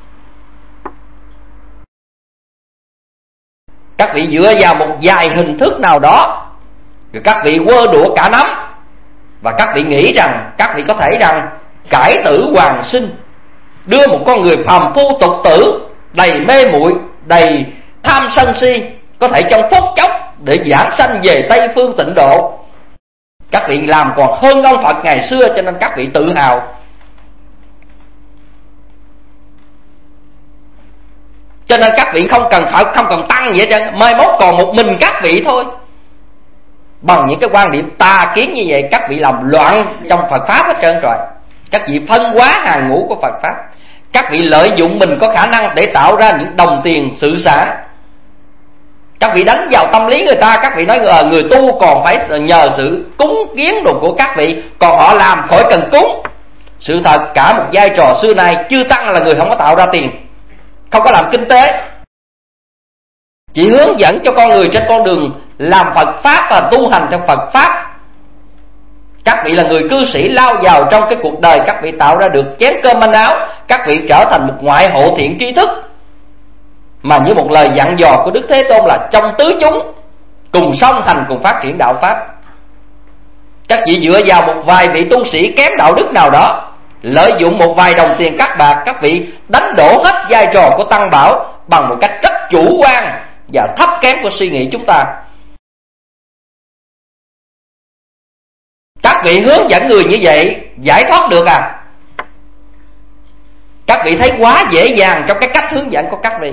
Các vị dựa vào một vài hình thức nào đó, rồi các vị quơ đũa cả nắm, và các vị nghĩ rằng các vị có thể rằng cải tử hoàn sinh, đưa một con người phàm phu tục tử đầy mê muội, đầy tham sân si, có thể trong phút chốc để giảng sanh về Tây Phương Tịnh Độ. Các vị làm còn hơn ông Phật ngày xưa, cho nên các vị tự hào. Cho nên các vị không cần Phật, không cần Tăng gì hết trơn. Mai mốt còn một mình các vị thôi. Bằng những cái quan điểm tà kiến như vậy, các vị làm loạn trong Phật Pháp hết trơn rồi. Các vị phân hóa hàng ngũ của Phật Pháp. Các vị lợi dụng mình có khả năng để tạo ra những đồng tiền sự sản. Các vị đánh vào tâm lý người ta. Các vị nói người tu còn phải nhờ sự cúng kiến đồ của các vị, còn họ làm khỏi cần cúng. Sự thật cả một vai trò xưa nay, chư Tăng là người không có tạo ra tiền, không có làm kinh tế, chỉ hướng dẫn cho con người trên con đường làm Phật Pháp và tu hành trong Phật Pháp. Các vị là người cư sĩ lao vào trong cái cuộc đời, các vị tạo ra được chén cơm manh áo, các vị trở thành một ngoại hộ thiện tri thức. Mà như một lời dặn dò của Đức Thế Tôn là trong tứ chúng cùng song hành, cùng phát triển đạo Pháp. Các vị dựa vào một vài vị tu sĩ kém đạo đức nào đó, lợi dụng một vài đồng tiền cát bạc, các vị đánh đổ hết vai trò của Tăng Bảo bằng một cách rất chủ quan và thấp kém của suy nghĩ chúng ta. Các vị hướng dẫn người như vậy giải thoát được à? Các vị thấy quá dễ dàng trong cái cách hướng dẫn của các vị.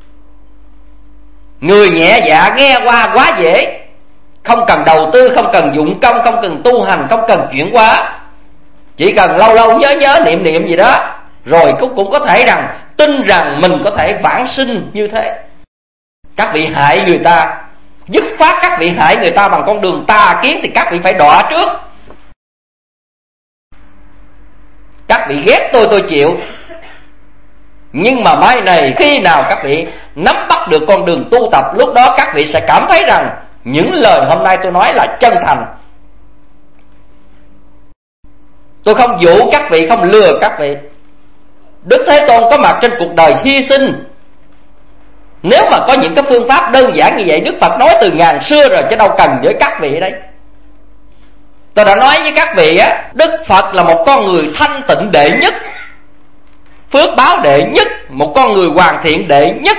Người nhẹ dạ nghe qua quá dễ, không cần đầu tư, không cần dụng công, không cần tu hành, không cần chuyển hóa, chỉ cần lâu lâu nhớ niệm gì đó, rồi cũng có thể rằng tin rằng mình có thể vãng sinh như thế. Các vị hại người ta, dứt khoát các vị hại người ta bằng con đường tà kiến thì các vị phải đọa trước. Các vị ghét tôi chịu. Nhưng mà mai này khi nào các vị nắm bắt được con đường tu tập, lúc đó các vị sẽ cảm thấy rằng những lời hôm nay tôi nói là chân thành. Tôi không dụ các vị, không lừa các vị. Đức Thế Tôn có mặt trên cuộc đời hy sinh. Nếu mà có những cái phương pháp đơn giản như vậy, Đức Phật nói từ ngàn xưa rồi, chứ đâu cần với các vị ở đây. Tôi đã nói với các vị á, Đức Phật là một con người thanh tịnh đệ nhất, phước báo đệ nhất, một con người hoàn thiện đệ nhất,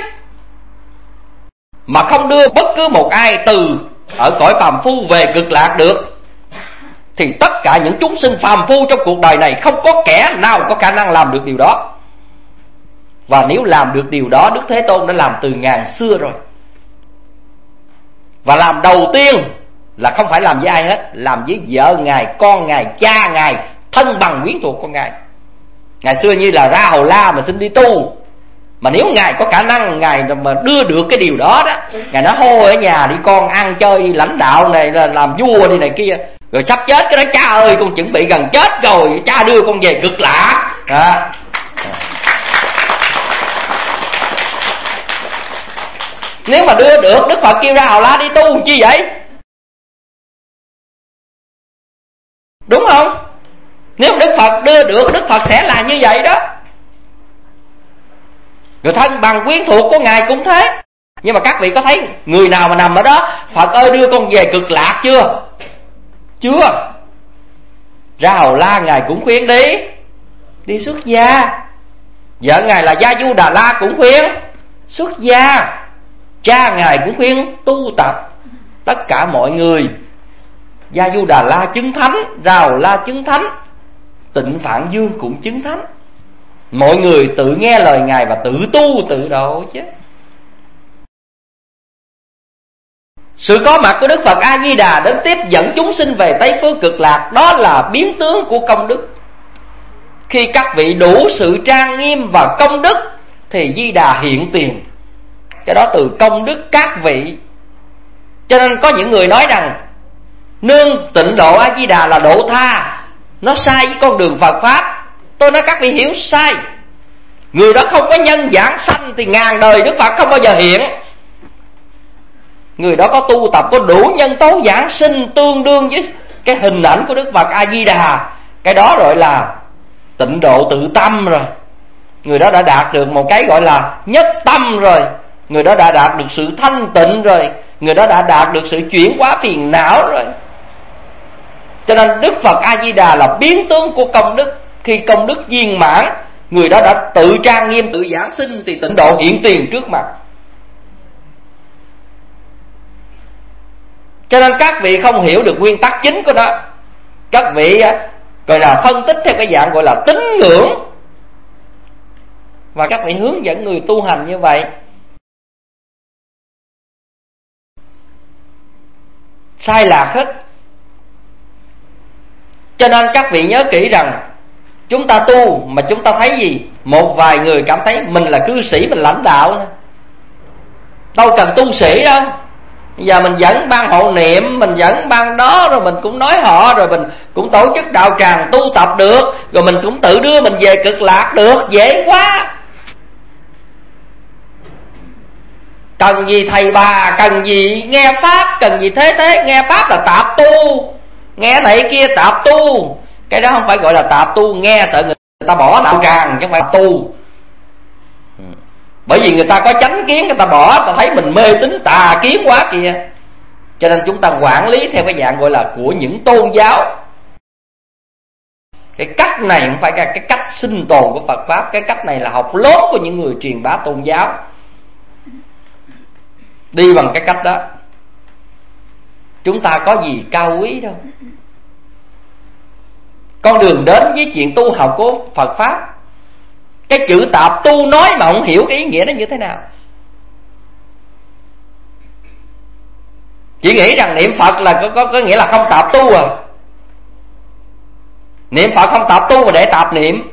mà không đưa bất cứ một ai từ ở cõi phàm phu về cực lạc được, thì tất cả những chúng sinh phàm phu trong cuộc đời này không có kẻ nào có khả năng làm được điều đó. Và nếu làm được điều đó, Đức Thế Tôn đã làm từ ngàn xưa rồi. Và làm đầu tiên là không phải làm với ai hết, làm với vợ Ngài, con Ngài, cha Ngài, thân bằng quyến thuộc của Ngài. Ngày xưa như là Ra Hầu La mà xin đi tu, mà nếu Ngài có khả năng, Ngài mà đưa được cái điều đó đó, Ngài nói hô ở nhà đi con, ăn chơi đi, lãnh đạo này là làm vua đi này kia, rồi sắp chết cái đó cha ơi con chuẩn bị gần chết rồi, cha đưa con về Cực Lạc đó. Nếu mà đưa được, Đức Phật kêu Ra Hầu La đi tu chi vậy? Đúng không? Nếu Đức Phật đưa được, Đức Phật sẽ là như vậy đó. Người thân bằng quyến thuộc của Ngài cũng thế. Nhưng mà các vị có thấy người nào mà nằm ở đó Phật ơi đưa con về Cực Lạc chưa? Chưa. Ra Hầu La Ngài cũng khuyên đi xuất gia. Vợ Ngài là Gia Du Đà La cũng khuyên xuất gia. Cha Ngài cũng khuyên tu tập. Tất cả mọi người, Gia Du Đà La chứng thánh, Ra Hầu La chứng thánh, Tịnh Phạn Dương cũng chứng thánh. Mọi người tự nghe lời Ngài và tự tu tự độ chứ. Sự có mặt của Đức Phật A Di Đà đến tiếp dẫn chúng sinh về Tây Phương Cực Lạc, đó là biến tướng của công đức. Khi các vị đủ sự trang nghiêm và công đức thì Di Đà hiện tiền. Cái đó từ công đức các vị. Cho nên có những người nói rằng nương tịnh độ A Di Đà là độ tha, nó sai với con đường Phật Pháp. Tôi nói các vị hiểu sai. Người đó không có nhân giảng sanh thì ngàn đời Đức Phật không bao giờ hiện. Người đó có tu tập, có đủ nhân tố giảng sinh tương đương với cái hình ảnh của Đức Phật A Di Đà. Cái đó gọi là tịnh độ tự tâm rồi. Người đó đã đạt được một cái gọi là nhất tâm rồi. Người đó đã đạt được sự thanh tịnh rồi. Người đó đã đạt được sự chuyển hóa phiền não rồi. Cho nên Đức Phật A Di Đà là biến tướng của công đức. Khi công đức viên mãn, người đó đã tự trang nghiêm, tự giảng sinh thì tịnh độ hiện tiền trước mặt. Cho nên các vị không hiểu được nguyên tắc chính của nó. Các vị gọi là phân tích theo cái dạng gọi là tín ngưỡng, và các vị hướng dẫn người tu hành như vậy. Sai lạc hết. Cho nên các vị nhớ kỹ rằng chúng ta tu mà chúng ta thấy gì? Một vài người cảm thấy mình là cư sĩ, mình lãnh đạo nữa. Đâu cần tu sĩ đâu. Bây giờ mình dẫn ban hộ niệm, mình dẫn ban đó, rồi mình cũng nói họ, rồi mình cũng tổ chức đạo tràng tu tập được, rồi mình cũng tự đưa mình về Cực Lạc được, dễ quá. Cần gì thầy bà, cần gì nghe Pháp, cần gì thế. Nghe Pháp là tạp tu, nghe này kia tạp tu. Cái đó không phải gọi là tạp tu. Nghe sợ người ta bỏ đạo tràng chứ không phải tạp tu. Bởi vì người ta có chánh kiến, người ta bỏ, ta thấy mình mê tín tà kiến quá kìa. Cho nên chúng ta quản lý theo cái dạng gọi là của những tôn giáo. Cái cách này không phải cái cách sinh tồn của Phật Pháp. Cái cách này là học lốt của những người truyền bá tôn giáo. Đi bằng cái cách đó, chúng ta có gì cao quý đâu. Con đường đến với chuyện tu học của Phật Pháp, cái chữ tạp tu nói mà không hiểu cái ý nghĩa nó như thế nào. Chỉ nghĩ rằng niệm Phật là có nghĩa là không tạp tu à. Niệm Phật không tạp tu mà để tạp niệm.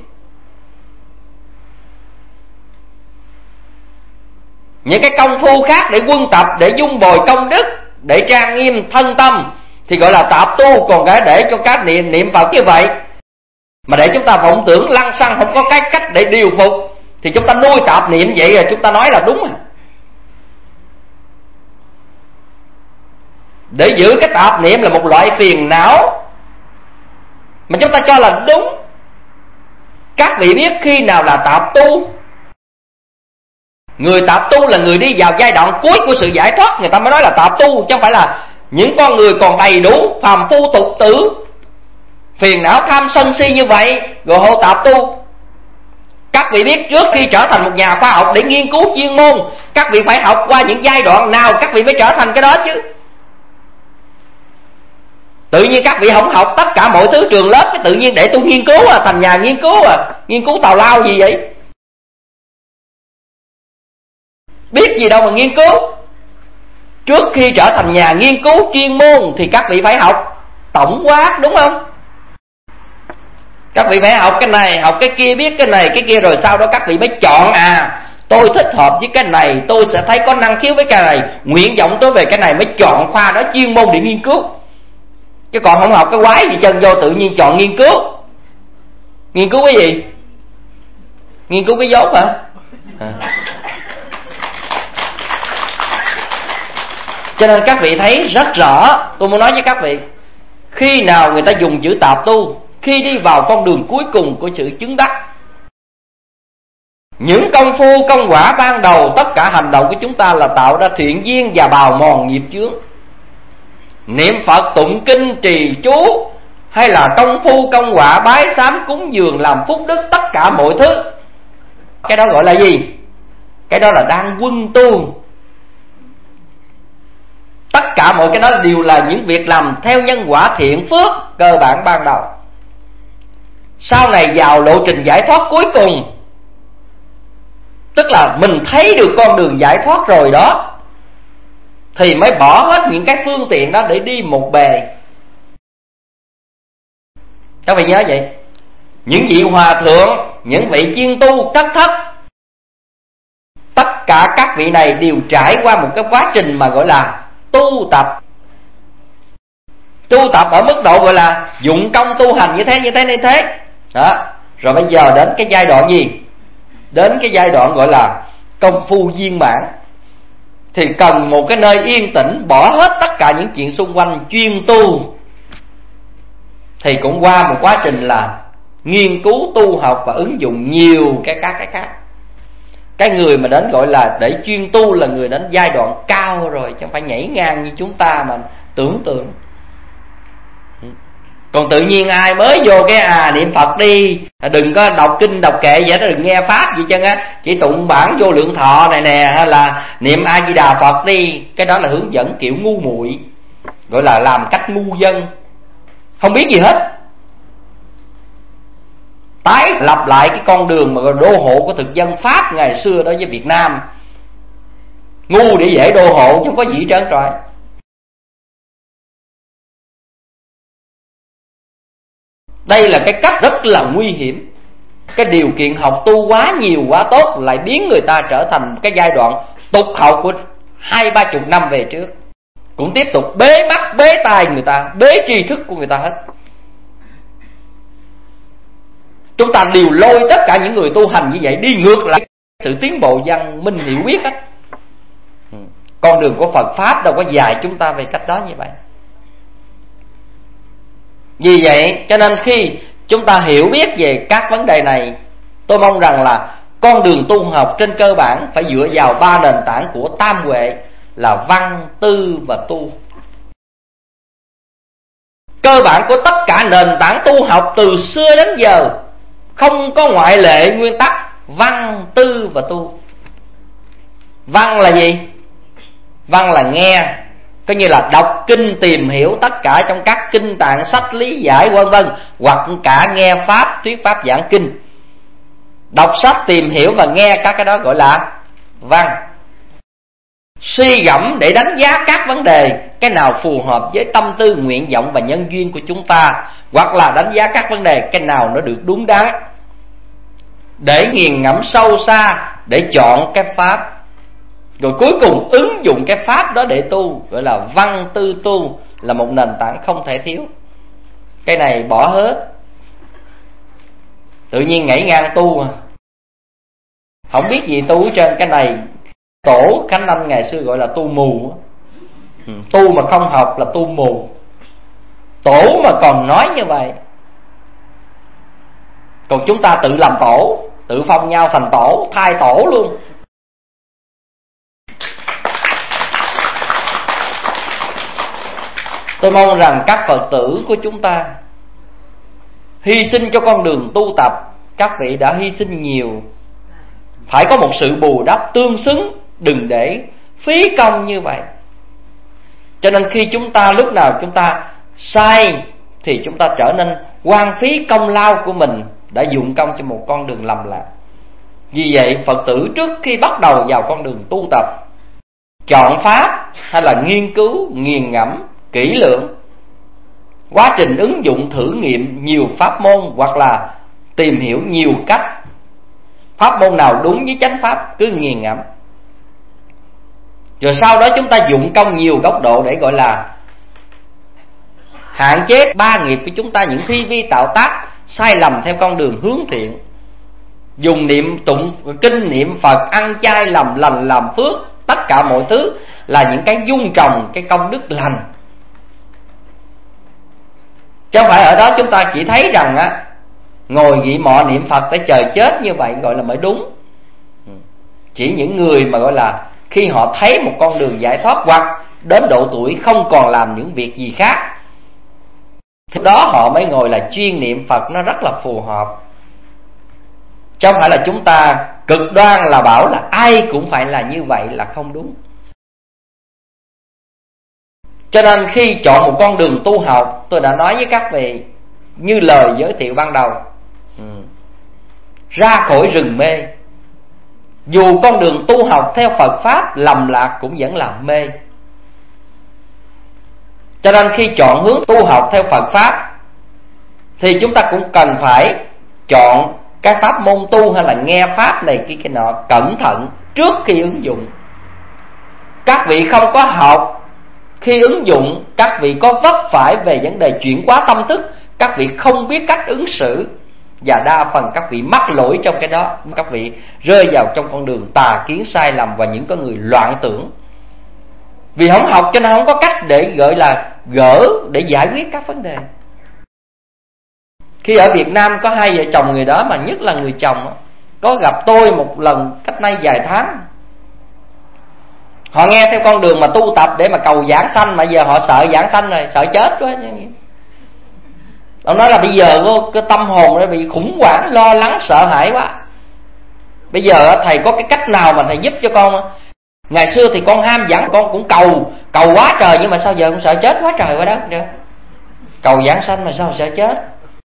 Những cái công phu khác để quân tập, để dung bồi công đức, để trang nghiêm thân tâm thì gọi là tạp tu. Còn cái để cho các niệm Phật như vậy mà để chúng ta vọng tưởng lăng xăng, không có cái cách để điều phục, thì chúng ta nuôi tạp niệm vậy rồi chúng ta nói là đúng à. Để giữ cái tạp niệm là một loại phiền não mà chúng ta cho là đúng. Các vị biết khi nào là tạp tu? Người tạp tu là người đi vào giai đoạn cuối của sự giải thoát, người ta mới nói là tạp tu, chứ không phải là những con người còn đầy đủ phàm phu tục tử, phiền não tham sân si như vậy rồi hộ tạp tu. Các vị biết trước khi trở thành một nhà khoa học để nghiên cứu chuyên môn, các vị phải học qua những giai đoạn nào các vị mới trở thành cái đó chứ. Tự nhiên các vị không học tất cả mọi thứ trường lớp, cái tự nhiên để tôi nghiên cứu à, thành nhà nghiên cứu à, nghiên cứu tào lao gì vậy? Biết gì đâu mà nghiên cứu. Trước khi trở thành nhà nghiên cứu chuyên môn thì các vị phải học tổng quát, đúng không? Các vị phải học cái này, học cái kia, biết cái này cái kia, rồi sau đó các vị mới chọn. Tôi thích hợp với cái này, tôi sẽ thấy có năng khiếu với cái này, nguyện vọng tôi về cái này, mới chọn khoa đó chuyên môn để nghiên cứu. Chứ còn không học cái quái gì chân vô tự nhiên chọn nghiên cứu. Nghiên cứu cái gì? Nghiên cứu cái dốt hả? Cho nên các vị thấy rất rõ. Tôi muốn nói với các vị, khi nào người ta dùng chữ tạp tu, khi đi vào con đường cuối cùng của sự chứng đắc. Những công phu công quả ban đầu, tất cả hành động của chúng ta là tạo ra thiện duyên và bào mòn nghiệp chướng. Niệm Phật, tụng kinh, trì chú, hay là công phu công quả, bái sám cúng dường, làm phúc đức, tất cả mọi thứ, cái đó gọi là gì? Cái đó là đang quân tu. Tất cả mọi cái đó đều là những việc làm theo nhân quả thiện phước cơ bản ban đầu. Sau này vào lộ trình giải thoát cuối cùng, tức là mình thấy được con đường giải thoát rồi đó, thì mới bỏ hết những cái phương tiện đó để đi một bề. Các vị nhớ vậy. Những vị hòa thượng, những vị chuyên tu cấp thấp, tất cả các vị này đều trải qua một cái quá trình mà gọi là tu tập. Tu tập ở mức độ gọi là dụng công tu hành như thế đó. Rồi bây giờ đến cái giai đoạn gì? Đến cái giai đoạn gọi là công phu viên mãn, thì cần một cái nơi yên tĩnh, bỏ hết tất cả những chuyện xung quanh, chuyên tu. Thì cũng qua một quá trình là nghiên cứu tu học và ứng dụng nhiều cái khác. Cái người mà đến gọi là để chuyên tu là người đến giai đoạn cao rồi, chứ không phải nhảy ngang như chúng ta mà tưởng tượng. Còn tự nhiên ai mới vô cái niệm Phật đi, đừng có đọc kinh đọc kệ vậy đó, đừng nghe pháp gì chân á, chỉ tụng bản Vô Lượng Thọ này nè, hay là niệm A Di Đà Phật đi. Cái đó là hướng dẫn kiểu ngu muội, gọi là làm cách ngu dân, không biết gì hết. Tái lập lại cái con đường mà đô hộ của thực dân Pháp ngày xưa đối với Việt Nam. Ngu để dễ đô hộ chứ không có gì trơn trọi. Đây là cái cách rất là nguy hiểm. Cái điều kiện học tu quá nhiều quá tốt lại biến người ta trở thành cái giai đoạn tục học của 20-30 năm về trước. Cũng tiếp tục bế mắt bế tai người ta, bế tri thức của người ta hết. Chúng ta đều lôi tất cả những người tu hành như vậy đi ngược lại sự tiến bộ văn minh hiểu biết hết. Con đường của Phật Pháp đâu có dạy chúng ta về cách đó như vậy. Vì vậy cho nên khi chúng ta hiểu biết về các vấn đề này, tôi mong rằng là con đường tu học trên cơ bản phải dựa vào 3 nền tảng của tam huệ là văn, tư và tu. Cơ bản của tất cả nền tảng tu học từ xưa đến giờ không có ngoại lệ, nguyên tắc văn, tư và tu. Văn là gì? Văn là nghe, coi như là đọc kinh tìm hiểu tất cả trong các kinh tạng, sách lý giải vân vân, hoặc cả nghe pháp, thuyết pháp giảng kinh. Đọc sách tìm hiểu và nghe các cái đó gọi là văn. Suy gẫm để đánh giá các vấn đề, cái nào phù hợp với tâm tư, nguyện vọng và nhân duyên của chúng ta, hoặc là đánh giá các vấn đề cái nào nó được đúng đắn, để nghiền ngẫm sâu xa, để chọn cái pháp, rồi cuối cùng ứng dụng cái pháp đó để tu, gọi là văn tư tu, là một nền tảng không thể thiếu. Cái này bỏ hết, tự nhiên nhảy ngang tu không biết gì tu hết trơn. Cái này tổ Khánh Anh ngày xưa gọi là tu mù. Tu mà không học là tu mù. Tổ mà còn nói như vậy, còn chúng ta tự làm tổ, tự phong nhau thành tổ, thay tổ luôn. Tôi mong rằng các Phật tử của chúng ta hy sinh cho con đường tu tập. Các vị đã hy sinh nhiều, phải có một sự bù đắp tương xứng, đừng để phí công như vậy. Cho nên khi chúng ta lúc nào chúng ta sai thì chúng ta trở nên hoang phí công lao của mình đã dụng công cho một con đường lầm lạc. Vì vậy Phật tử trước khi bắt đầu vào con đường tu tập, chọn pháp hay là nghiên cứu nghiền ngẫm kỹ lưỡng, quá trình ứng dụng thử nghiệm nhiều pháp môn, hoặc là tìm hiểu nhiều cách, pháp môn nào đúng với chánh pháp cứ nghiền ngẫm. Rồi sau đó chúng ta dụng công nhiều góc độ để gọi là hạn chế ba nghiệp của chúng ta, những thi vi tạo tác sai lầm theo con đường hướng thiện. Dùng niệm tụng kinh, niệm Phật, ăn chay, làm lành, làm phước, tất cả mọi thứ là những cái dung trồng cái công đức lành. Chứ không phải ở đó chúng ta chỉ thấy rằng á, ngồi ghi mọ niệm Phật để chờ chết như vậy gọi là mới đúng. Chỉ những người mà gọi là khi họ thấy một con đường giải thoát, hoặc đến độ tuổi không còn làm những việc gì khác, thì đó họ mới ngồi là chuyên niệm Phật, nó rất là phù hợp. Chứ không phải là chúng ta cực đoan là bảo là ai cũng phải là như vậy là không đúng. Cho nên khi chọn một con đường tu học, tôi đã nói với các vị như lời giới thiệu ban đầu, ra khỏi rừng mê. Dù con đường tu học theo Phật Pháp lầm lạc cũng vẫn là mê. Cho nên khi chọn hướng tu học theo Phật Pháp thì chúng ta cũng cần phải chọn các pháp môn tu hay là nghe pháp này kia cái nọ cẩn thận trước khi ứng dụng. Các vị không có học, khi ứng dụng các vị có vấp phải về vấn đề chuyển hóa tâm thức, các vị không biết cách ứng xử, và đa phần các vị mắc lỗi trong cái đó. Các vị rơi vào trong con đường tà kiến sai lầm và những con người loạn tưởng. Vì không học cho nên không có cách để gọi là gỡ, để giải quyết các vấn đề. Khi ở Việt Nam có hai vợ chồng người đó, mà nhất là người chồng có gặp tôi một lần cách nay vài tháng. Họ nghe theo con đường mà tu tập để mà cầu giảng sanh, mà giờ họ sợ giảng sanh rồi, sợ chết quá. Ông nói là bây giờ cái tâm hồn nó bị khủng hoảng, lo lắng, sợ hãi quá. Bây giờ thầy có cái cách nào mà thầy giúp cho con? Ngày xưa thì con ham giảng, con cũng cầu quá trời, nhưng mà sao giờ con sợ chết quá trời quá đất nữa. Cầu giảng sanh mà sao sợ chết?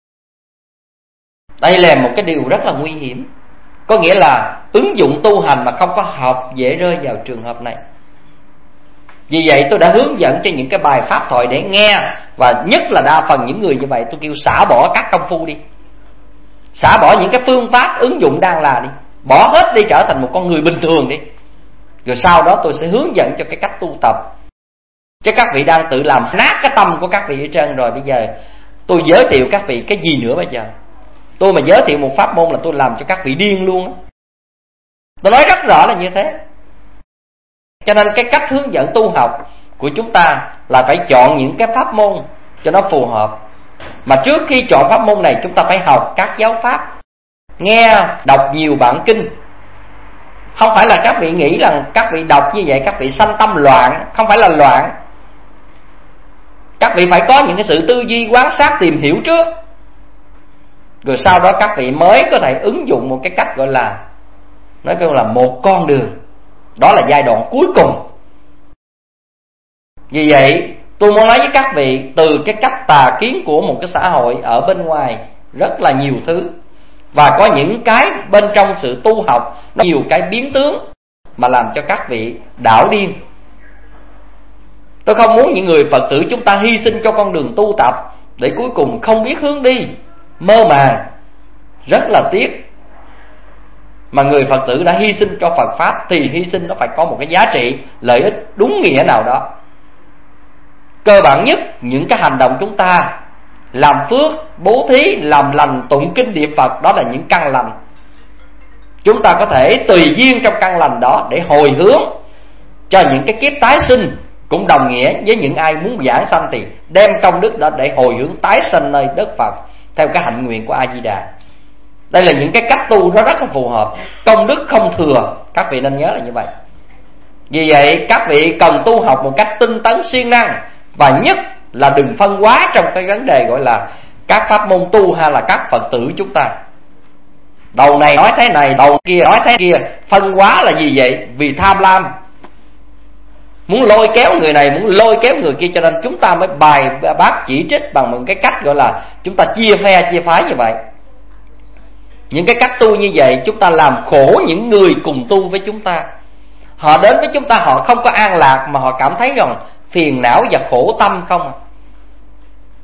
Đây là một cái điều rất là nguy hiểm. Có nghĩa là ứng dụng tu hành mà không có học dễ rơi vào trường hợp này. Vì vậy tôi đã hướng dẫn cho những cái bài pháp thoại để nghe, và nhất là đa phần những người như vậy tôi kêu xả bỏ các công phu đi, xả bỏ những cái phương pháp ứng dụng đang là đi, bỏ hết đi, trở thành một con người bình thường đi. Rồi sau đó tôi sẽ hướng dẫn cho cái cách tu tập. Chứ các vị đang tự làm nát cái tâm của các vị ở trên rồi. Bây giờ tôi giới thiệu các vị cái gì nữa bây giờ? Tôi mà giới thiệu một pháp môn là tôi làm cho các vị điên luôn. Tôi nói rất rõ là như thế. Cho nên cái cách hướng dẫn tu học của chúng ta là phải chọn những cái pháp môn cho nó phù hợp. Mà trước khi chọn pháp môn này chúng ta phải học các giáo pháp, nghe, đọc nhiều bản kinh. Không phải là các vị nghĩ rằng các vị đọc như vậy các vị sanh tâm loạn. Không phải là loạn. Các vị phải có những cái sự tư duy, quan sát, tìm hiểu trước, rồi sau đó các vị mới có thể ứng dụng một cái cách gọi là, nói chung là một con đường. Đó là giai đoạn cuối cùng. Vì vậy tôi muốn nói với các vị, từ cái cách tà kiến của một cái xã hội ở bên ngoài rất là nhiều thứ, và có những cái bên trong sự tu học nó nhiều cái biến tướng mà làm cho các vị đảo điên. Tôi không muốn những người Phật tử chúng ta hy sinh cho con đường tu tập để cuối cùng không biết hướng đi, mơ màng. Rất là tiếc. Mà người Phật tử đã hy sinh cho Phật Pháp thì hy sinh nó phải có một cái giá trị, lợi ích đúng nghĩa nào đó. Cơ bản nhất, những cái hành động chúng ta làm phước, bố thí, làm lành, tụng kinh niệm Phật, đó là những căn lành. Chúng ta có thể tùy duyên trong căn lành đó để hồi hướng cho những cái kiếp tái sinh. Cũng đồng nghĩa với những ai muốn giảng sanh thì đem công đức đó để hồi hướng tái sinh nơi đất Phật theo cái hạnh nguyện của A Di Đà. Đây là những cái cách tu nó rất là phù hợp, công đức không thừa. Các vị nên nhớ là như vậy. Vì vậy các vị cần tu học một cách tinh tấn siêng năng, và nhất là đừng phân hóa trong cái vấn đề gọi là các pháp môn tu hay là các Phật tử chúng ta. Đầu này nói thế này, đầu kia nói thế kia. Phân hóa là gì vậy? Vì tham lam, muốn lôi kéo người này, muốn lôi kéo người kia, cho nên chúng ta mới bài bác chỉ trích bằng một cái cách gọi là chúng ta chia phe chia phái như vậy. Những cái cách tu như vậy chúng ta làm khổ những người cùng tu với chúng ta. Họ đến với chúng ta họ không có an lạc, mà họ cảm thấy rằng phiền não và khổ tâm không.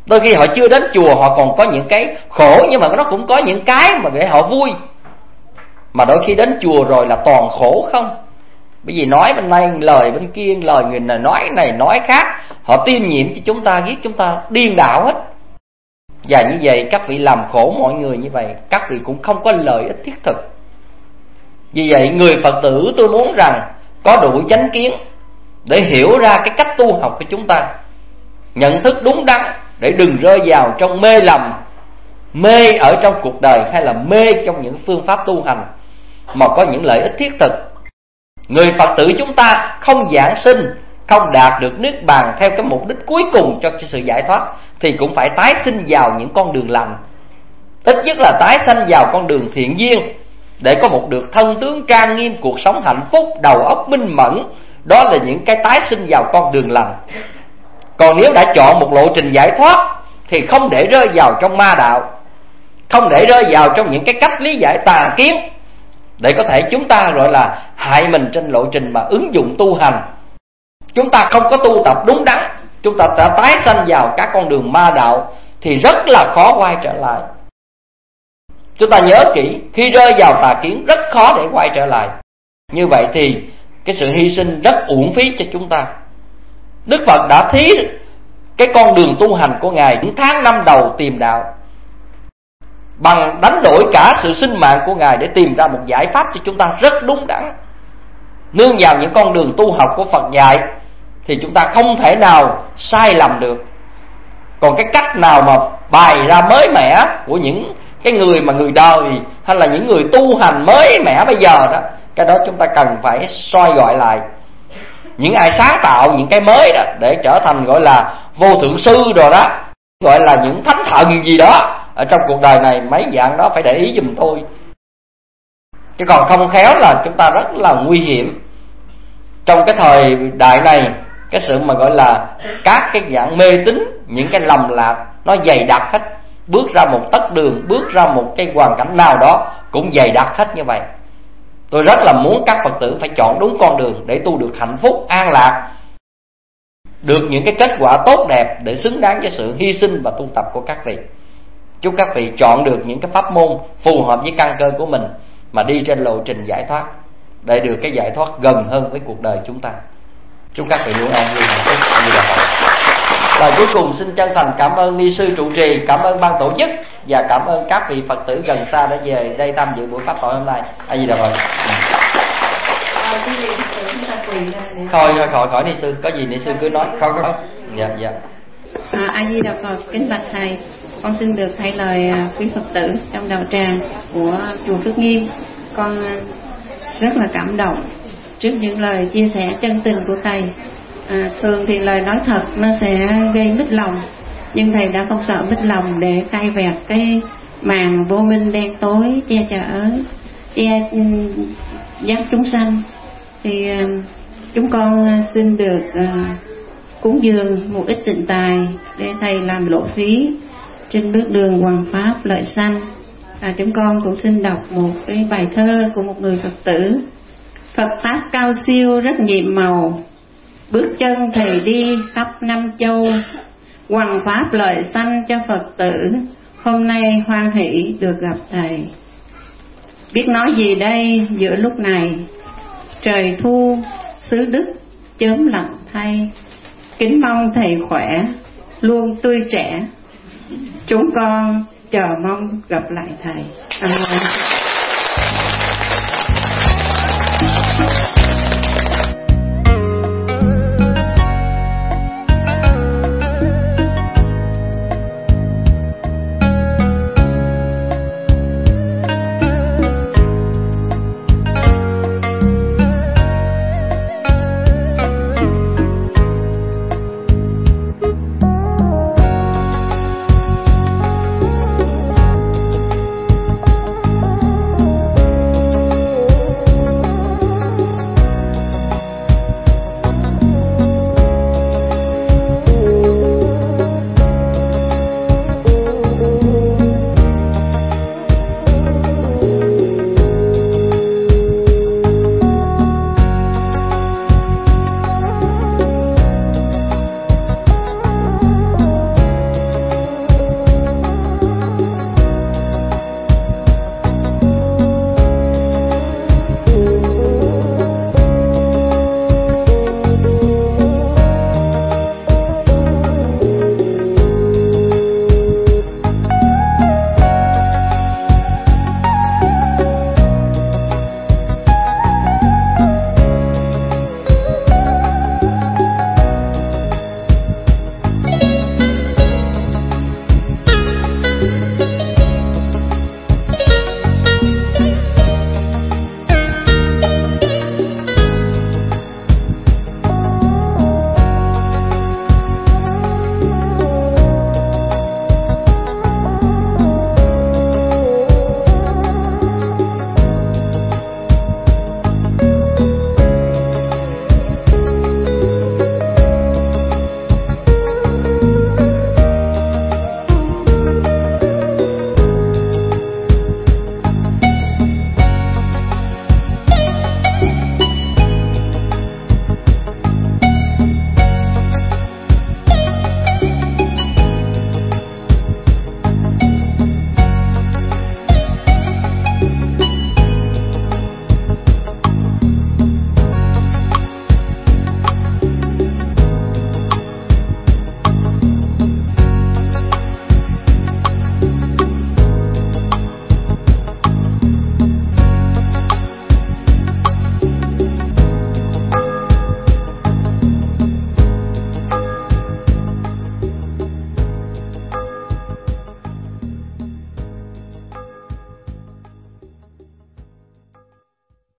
Đôi khi họ chưa đến chùa họ còn có những cái khổ, nhưng mà nó cũng có những cái mà để họ vui. Mà đôi khi đến chùa rồi là toàn khổ không. Bởi vì nói bên đây lời bên kia, lời người này nói khác, họ tiêm nhiễm cho chúng ta, giết chúng ta điên đảo hết. Và như vậy các vị làm khổ mọi người như vậy, các vị cũng không có lợi ích thiết thực. Vì vậy người Phật tử tôi muốn rằng có đủ chánh kiến để hiểu ra cái cách tu học của chúng ta, nhận thức đúng đắn để đừng rơi vào trong mê lầm, mê ở trong cuộc đời hay là mê trong những phương pháp tu hành, mà có những lợi ích thiết thực. Người Phật tử chúng ta không giảng sinh, không đạt được niết bàn theo cái mục đích cuối cùng cho sự giải thoát, thì cũng phải tái sinh vào những con đường lành. Ít nhất là tái sanh vào con đường thiện duyên, để có một được thân tướng trang nghiêm, cuộc sống hạnh phúc, đầu óc minh mẫn. Đó là những cái tái sinh vào con đường lành. Còn nếu đã chọn một lộ trình giải thoát thì không để rơi vào trong ma đạo, không để rơi vào trong những cái cách lý giải tà kiến, để có thể chúng ta gọi là hại mình trên lộ trình mà ứng dụng tu hành. Chúng ta không có tu tập đúng đắn, chúng ta đã tái sanh vào các con đường ma đạo thì rất là khó quay trở lại. Chúng ta nhớ kỹ, khi rơi vào tà kiến rất khó để quay trở lại. Như vậy thì cái sự hy sinh rất uổng phí cho chúng ta. Đức Phật đã thí cái con đường tu hành của Ngài những tháng năm đầu tìm đạo, bằng đánh đổi cả sự sinh mạng của Ngài để tìm ra một giải pháp cho chúng ta rất đúng đắn. Nương vào những con đường tu học của Phật dạy thì chúng ta không thể nào sai lầm được. Còn cái cách nào mà bày ra mới mẻ của những cái người mà người đời hay là những người tu hành mới mẻ bây giờ đó, cái đó chúng ta cần phải soi gọi lại. Những ai sáng tạo những cái mới đó để trở thành gọi là vô thượng sư rồi đó, gọi là những thánh thần gì đó ở trong cuộc đời này, mấy dạng đó phải để ý giùm tôi. Chứ còn không khéo là chúng ta rất là nguy hiểm. Trong cái thời đại này, cái sự mà gọi là các cái dạng mê tín, những cái lầm lạc nó dày đặc hết. Bước ra một tấc đường, bước ra một cái hoàn cảnh nào đó cũng dày đặc hết như vậy. Tôi rất là muốn các Phật tử phải chọn đúng con đường để tu được hạnh phúc, an lạc, được những cái kết quả tốt đẹp để xứng đáng với sự hy sinh và tu tập của các vị. Chúc các vị chọn được những cái pháp môn phù hợp với căn cơ của mình mà đi trên lộ trình giải thoát, để được cái giải thoát gần hơn với cuộc đời chúng ta. Chúc các vị luôn an vui hạnh phúc. Và cuối cùng xin chân thành cảm ơn ni sư trụ trì, cảm ơn ban tổ chức và cảm ơn các vị Phật tử gần xa đã về đây tham dự buổi pháp thoại hôm nay. A Di Đà Phật. Khỏi ni sư, có gì ni sư cứ nói. Không. Dạ. A Di Đà Phật. Kính bạch thầy, con xin được thay lời quý Phật tử trong đạo tràng của chùa Phước Nghiêm. Con rất là cảm động trước những lời chia sẻ chân tình của thầy. Thường thì lời nói thật nó sẽ gây mít lòng, nhưng thầy đã không sợ mít lòng để khai vẹt cái màn vô minh đen tối che chở, dắt chúng sanh. Thì chúng con xin được cúng dường một ít tịnh tài để thầy làm lộ phí trên bước đường hoằng pháp lợi sanh. Chúng con cũng xin đọc một cái bài thơ của một người Phật tử. Phật pháp cao siêu rất nhiệm màu, bước chân thầy đi khắp năm châu, hoằng pháp lợi sanh cho Phật tử, hôm nay hoan hỷ được gặp thầy. Biết nói gì đây giữa lúc này, trời thu xứ Đức chớm lặng thay, kính mong thầy khỏe luôn tươi trẻ, chúng con chờ mong gặp lại thầy. Amen.